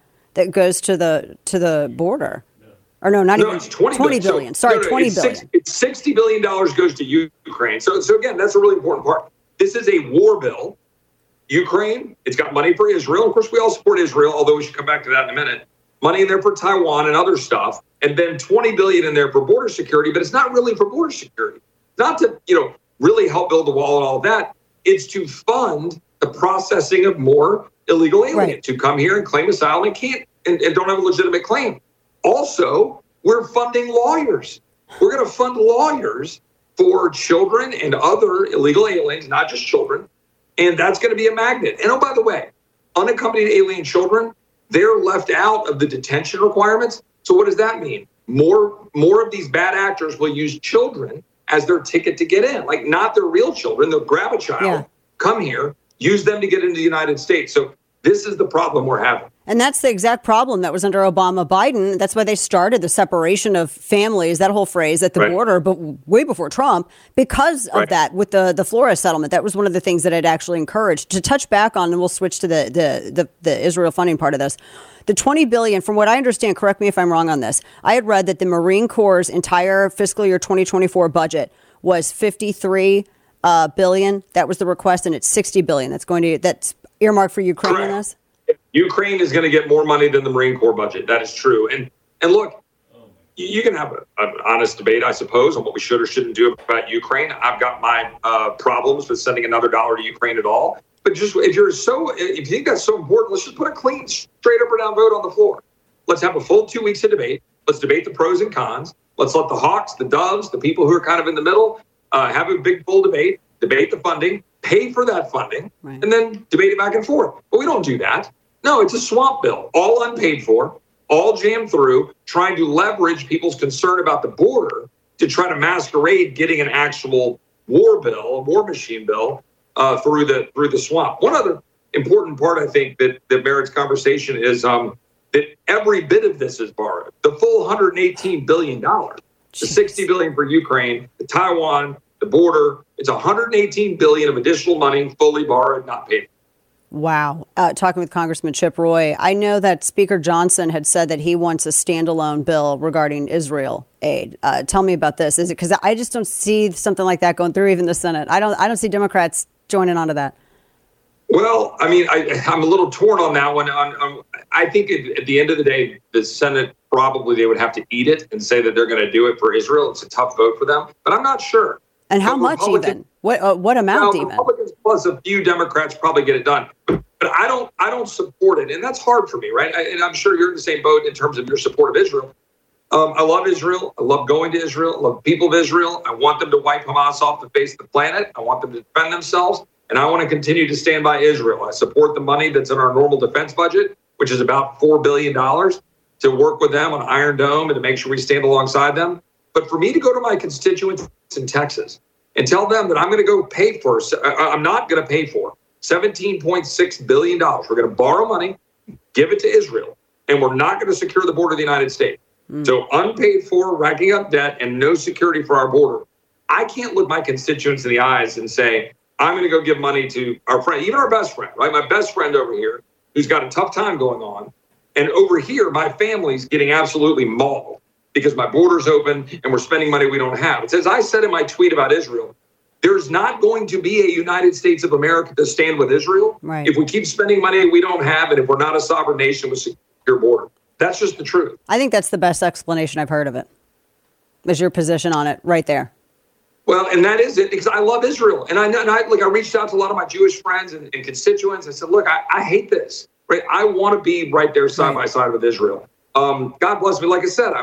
O: the border. Or no, not even. It's $20 billion. Sorry, $20 billion. It's $60 billion goes to Ukraine. So again, that's a really important part. This is a war bill. Ukraine, it's got money for Israel. Of course, we all support Israel, although we should come back to that in a minute. Money in there for Taiwan and other stuff, and then $20 billion in there for border security. But it's not really for border security. Not to really help build the wall and all of that. It's to fund the processing of more illegal aliens who come here and claim asylum and can't and don't have a legitimate claim. Also, we're funding lawyers. We're going to fund lawyers for children and other illegal aliens, not just children. And that's going to be a magnet. And oh, by the way, unaccompanied alien children, they're left out of the detention requirements. So what does that mean? More of these bad actors will use children as their ticket to get in, like not their real children. They'll grab a child, come here, use them to get into the United States. So this is the problem we're having.
B: And that's the exact problem that was under Obama Biden. That's why they started the separation of families, that whole phrase at the border, but way before Trump, because of that with the Flores settlement. That was one of the things that I'd actually encouraged to touch back on. And we'll switch to the Israel funding part of this. The $20 billion, from what I understand, correct me if I'm wrong on this, I had read that the Marine Corps' entire fiscal year 2024 was $53 billion. That was the request, and it's $60 billion. That's earmarked for Ukraine on this.
O: Ukraine is going to get more money than the Marine Corps budget. That is true. And look, you can have an honest debate, I suppose, on what we should or shouldn't do about Ukraine. I've got my problems with sending another dollar to Ukraine at all. But just if you think that's so important, let's just put a clean, straight up or down vote on the floor. Let's have a full 2 weeks of debate. Let's debate the pros and cons. Let's let the hawks, the doves, the people who are kind of in the middle, have a big, full debate the funding, pay for that funding, and then debate it back and forth. But we don't do that. No, it's a swamp bill, all unpaid for, all jammed through, trying to leverage people's concern about the border to try to masquerade getting an actual war bill, a war machine bill, through the swamp. One other important part, I think, that merits conversation is that every bit of this is borrowed. The full $118 billion, the $60 billion for Ukraine, the Taiwan, the border. It's $118 billion of additional money, fully borrowed, not paid.
B: Wow. Talking with Congressman Chip Roy, I know that Speaker Johnson had said that he wants a standalone bill regarding Israel aid. Tell me about this. Is it because I just don't see something like that going through even the Senate? I don't see Democrats joining onto that.
O: Well, I mean, I'm a little torn on that one. I think at the end of the day, the Senate probably they would have to eat it and say that they're going to do it for Israel. It's a tough vote for them, but I'm not sure.
B: And how much even? What amount even?
O: Republicans plus a few Democrats probably get it done. But I don't support it. And that's hard for me, right? And I'm sure you're in the same boat in terms of your support of Israel. I love Israel. I love going to Israel. I love the people of Israel. I want them to wipe Hamas off the face of the planet. I want them to defend themselves. And I want to continue to stand by Israel. I support the money that's in our normal defense budget, which is about $4 billion, to work with them on Iron Dome and to make sure we stand alongside them. But for me to go to my constituents in Texas and tell them that I'm going to go pay for, I'm not going to pay for $17.6 billion. We're going to borrow money, give it to Israel, and we're not going to secure the border of the United States. So unpaid for, racking up debt, and no security for our border. I can't look my constituents in the eyes and say, I'm going to go give money to our friend, even our best friend, right? My best friend over here, who's got a tough time going on. And over here, my family's getting absolutely mauled because my border's open and we're spending money we don't have. It's as I said in my tweet about Israel, there's not going to be a United States of America to stand with Israel if we keep spending money we don't have and if we're not a sovereign nation with secure border. That's just the truth.
B: I think that's the best explanation I've heard of it. Is your position on it right there.
O: Well, and that is it, because I love Israel. And I reached out to a lot of my Jewish friends and constituents. I said, look, I hate this. Right? I want to be right there side by side with Israel. God bless me. Like I said,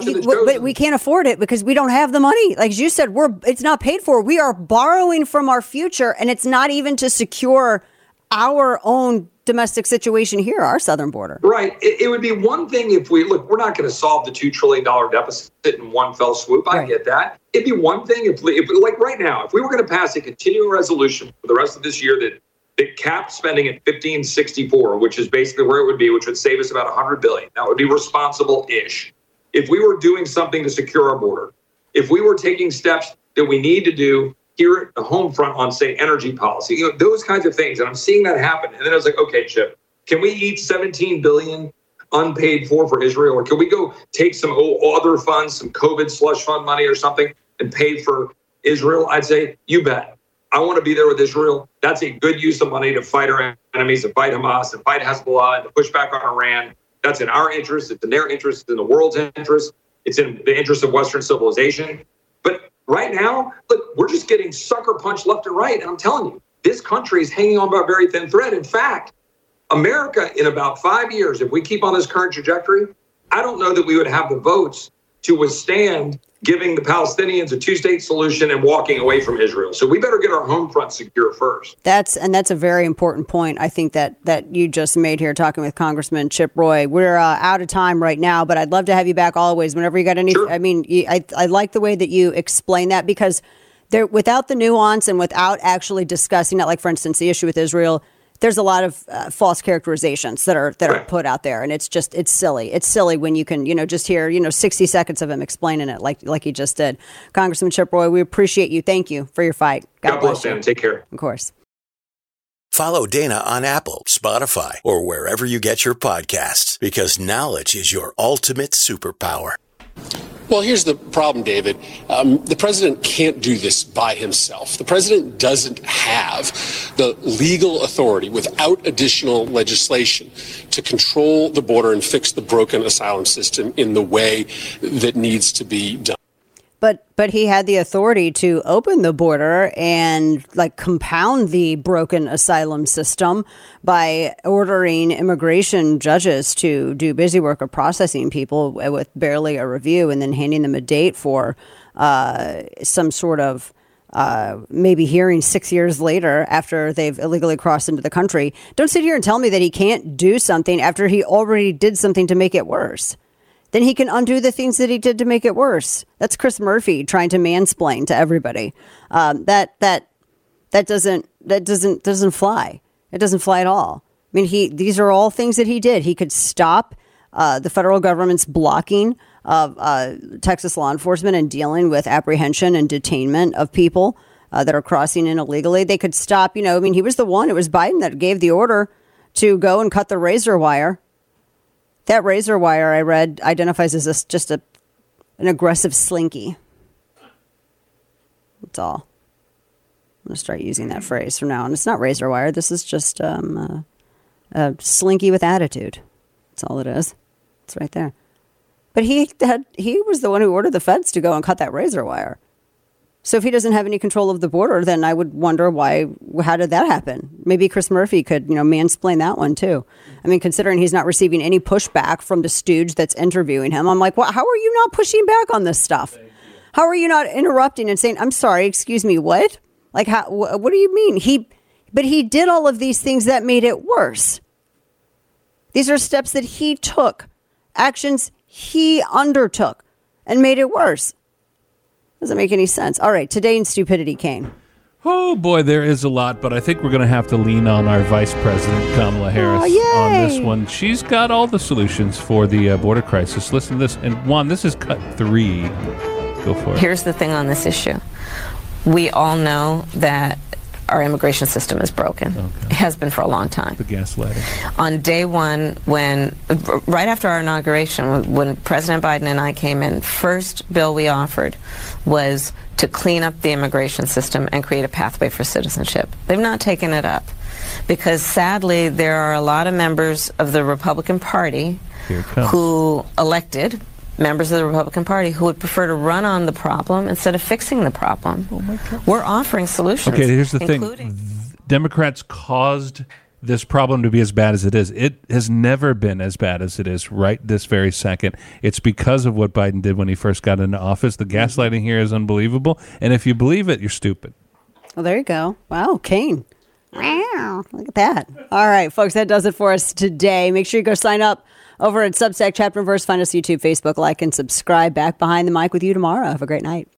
B: but we can't afford it because we don't have the money. Like you said, it's not paid for. We are borrowing from our future, and it's not even to secure our own domestic situation here, our southern border.
O: Right. It would be one thing if we're not going to solve the $2 trillion deficit in one fell swoop. I get that. It'd be one thing if like right now, if we were going to pass a continuing resolution for the rest of this year that capped spending at 1564, which is basically where it would be, which would save us about $100 billion. That would be responsible-ish. If we were doing something to secure our border, if we were taking steps that we need to do here at the home front on, say, energy policy, those kinds of things. And I'm seeing that happen. And then I was like, okay, Chip, can we eat $17 billion unpaid for Israel? Or can we go take some other funds, some COVID slush fund money or something and pay for Israel? I'd say, you bet. I want to be there with Israel. That's a good use of money to fight our enemies, to fight Hamas, to fight Hezbollah, and to push back on Iran. That's in our interest. It's in their interest. It's in the world's interest. It's in the interest of Western civilization. But right now, look, we're just getting sucker punched left and right. And I'm telling you, this country is hanging on by a very thin thread. In fact, America, in about 5 years, if we keep on this current trajectory, I don't know that we would have the votes to withstand giving the Palestinians a two-state solution and walking away from Israel. So we better get our home front secure first.
B: That's a very important point, I think, that you just made here talking with Congressman Chip Roy. We're out of time right now, but I'd love to have you back always whenever you got any. Sure. I mean, I like the way that you explain that, because there, without the nuance and without actually discussing it, like, for instance, the issue with Israel, there's a lot of false characterizations that are put out there, and it's silly. It's silly when you can, just hear, 60 seconds of him explaining it like he just did. Congressman Chip Roy, we appreciate you. Thank you for your fight.
O: God bless, Dana. Take care.
B: Of course.
G: Follow Dana on Apple, Spotify, or wherever you get your podcasts, because knowledge is your ultimate superpower.
P: Well, here's the problem, David. The president can't do this by himself. The president doesn't have the legal authority without additional legislation to control the border and fix the broken asylum system in the way that needs to be done.
B: But he had the authority to open the border and compound the broken asylum system by ordering immigration judges to do busy work of processing people with barely a review, and then handing them a date for some sort of maybe hearing 6 years later after they've illegally crossed into the country. Don't sit here and tell me that he can't do something after he already did something to make it worse. Then he can undo the things that he did to make it worse. That's Chris Murphy trying to mansplain to everybody. That doesn't fly. It doesn't fly at all. I mean, these are all things that he did. He could stop the federal government's blocking of Texas law enforcement and dealing with apprehension and detainment of people that are crossing in illegally. They could stop. He was the one. It was Biden that gave the order to go and cut the razor wire. That razor wire, I read, identifies as just an aggressive slinky. That's all. I'm going to start using that phrase from now on. It's not razor wire. This is just a slinky with attitude. That's all it is. It's right there. But he was the one who ordered the feds to go and cut that razor wire. So if he doesn't have any control of the border, then I would wonder how did that happen? Maybe Chris Murphy could, mansplain that one too. I mean, considering he's not receiving any pushback from the stooge that's interviewing him, I'm like, well, how are you not pushing back on this stuff? How are you not interrupting and saying, I'm sorry, excuse me, what? Like, what do you mean? But he did all of these things that made it worse. These are steps that he took, actions he undertook, and made it worse. Doesn't make any sense. All right, today in stupidity, Kane.
M: Oh, boy, there is a lot, but I think we're going to have to lean on our Vice President, Kamala Harris, on this one. She's got all the solutions for the border crisis. Listen to this. And, Juan, this is cut 3. Go for it.
I: Here's the thing on this issue. We all know that our immigration system is broken. Okay. It has been for a long time.
M: The gaslighting.
I: On day one, right after our inauguration, when President Biden and I came in, first bill we offered was to clean up the immigration system and create a pathway for citizenship. They've not taken it up because, sadly, there are a lot of members of the Republican Party who elected members of the Republican Party who would prefer to run on the problem instead of fixing the problem. Oh my God. We're offering solutions.
M: Okay, here's the thing. Democrats caused this problem to be as bad as it is. It has never been as bad as it is right this very second. It's because of what Biden did when he first got into office. The gaslighting here is unbelievable. And if you believe it, you're stupid.
B: Well, there you go. Wow, Kane. Wow, look at that. All right, folks, that does it for us today. Make sure you go sign up over at Substack Chapter and Verse. Find us on YouTube, Facebook, like, and subscribe. Back behind the mic with you tomorrow. Have a great night.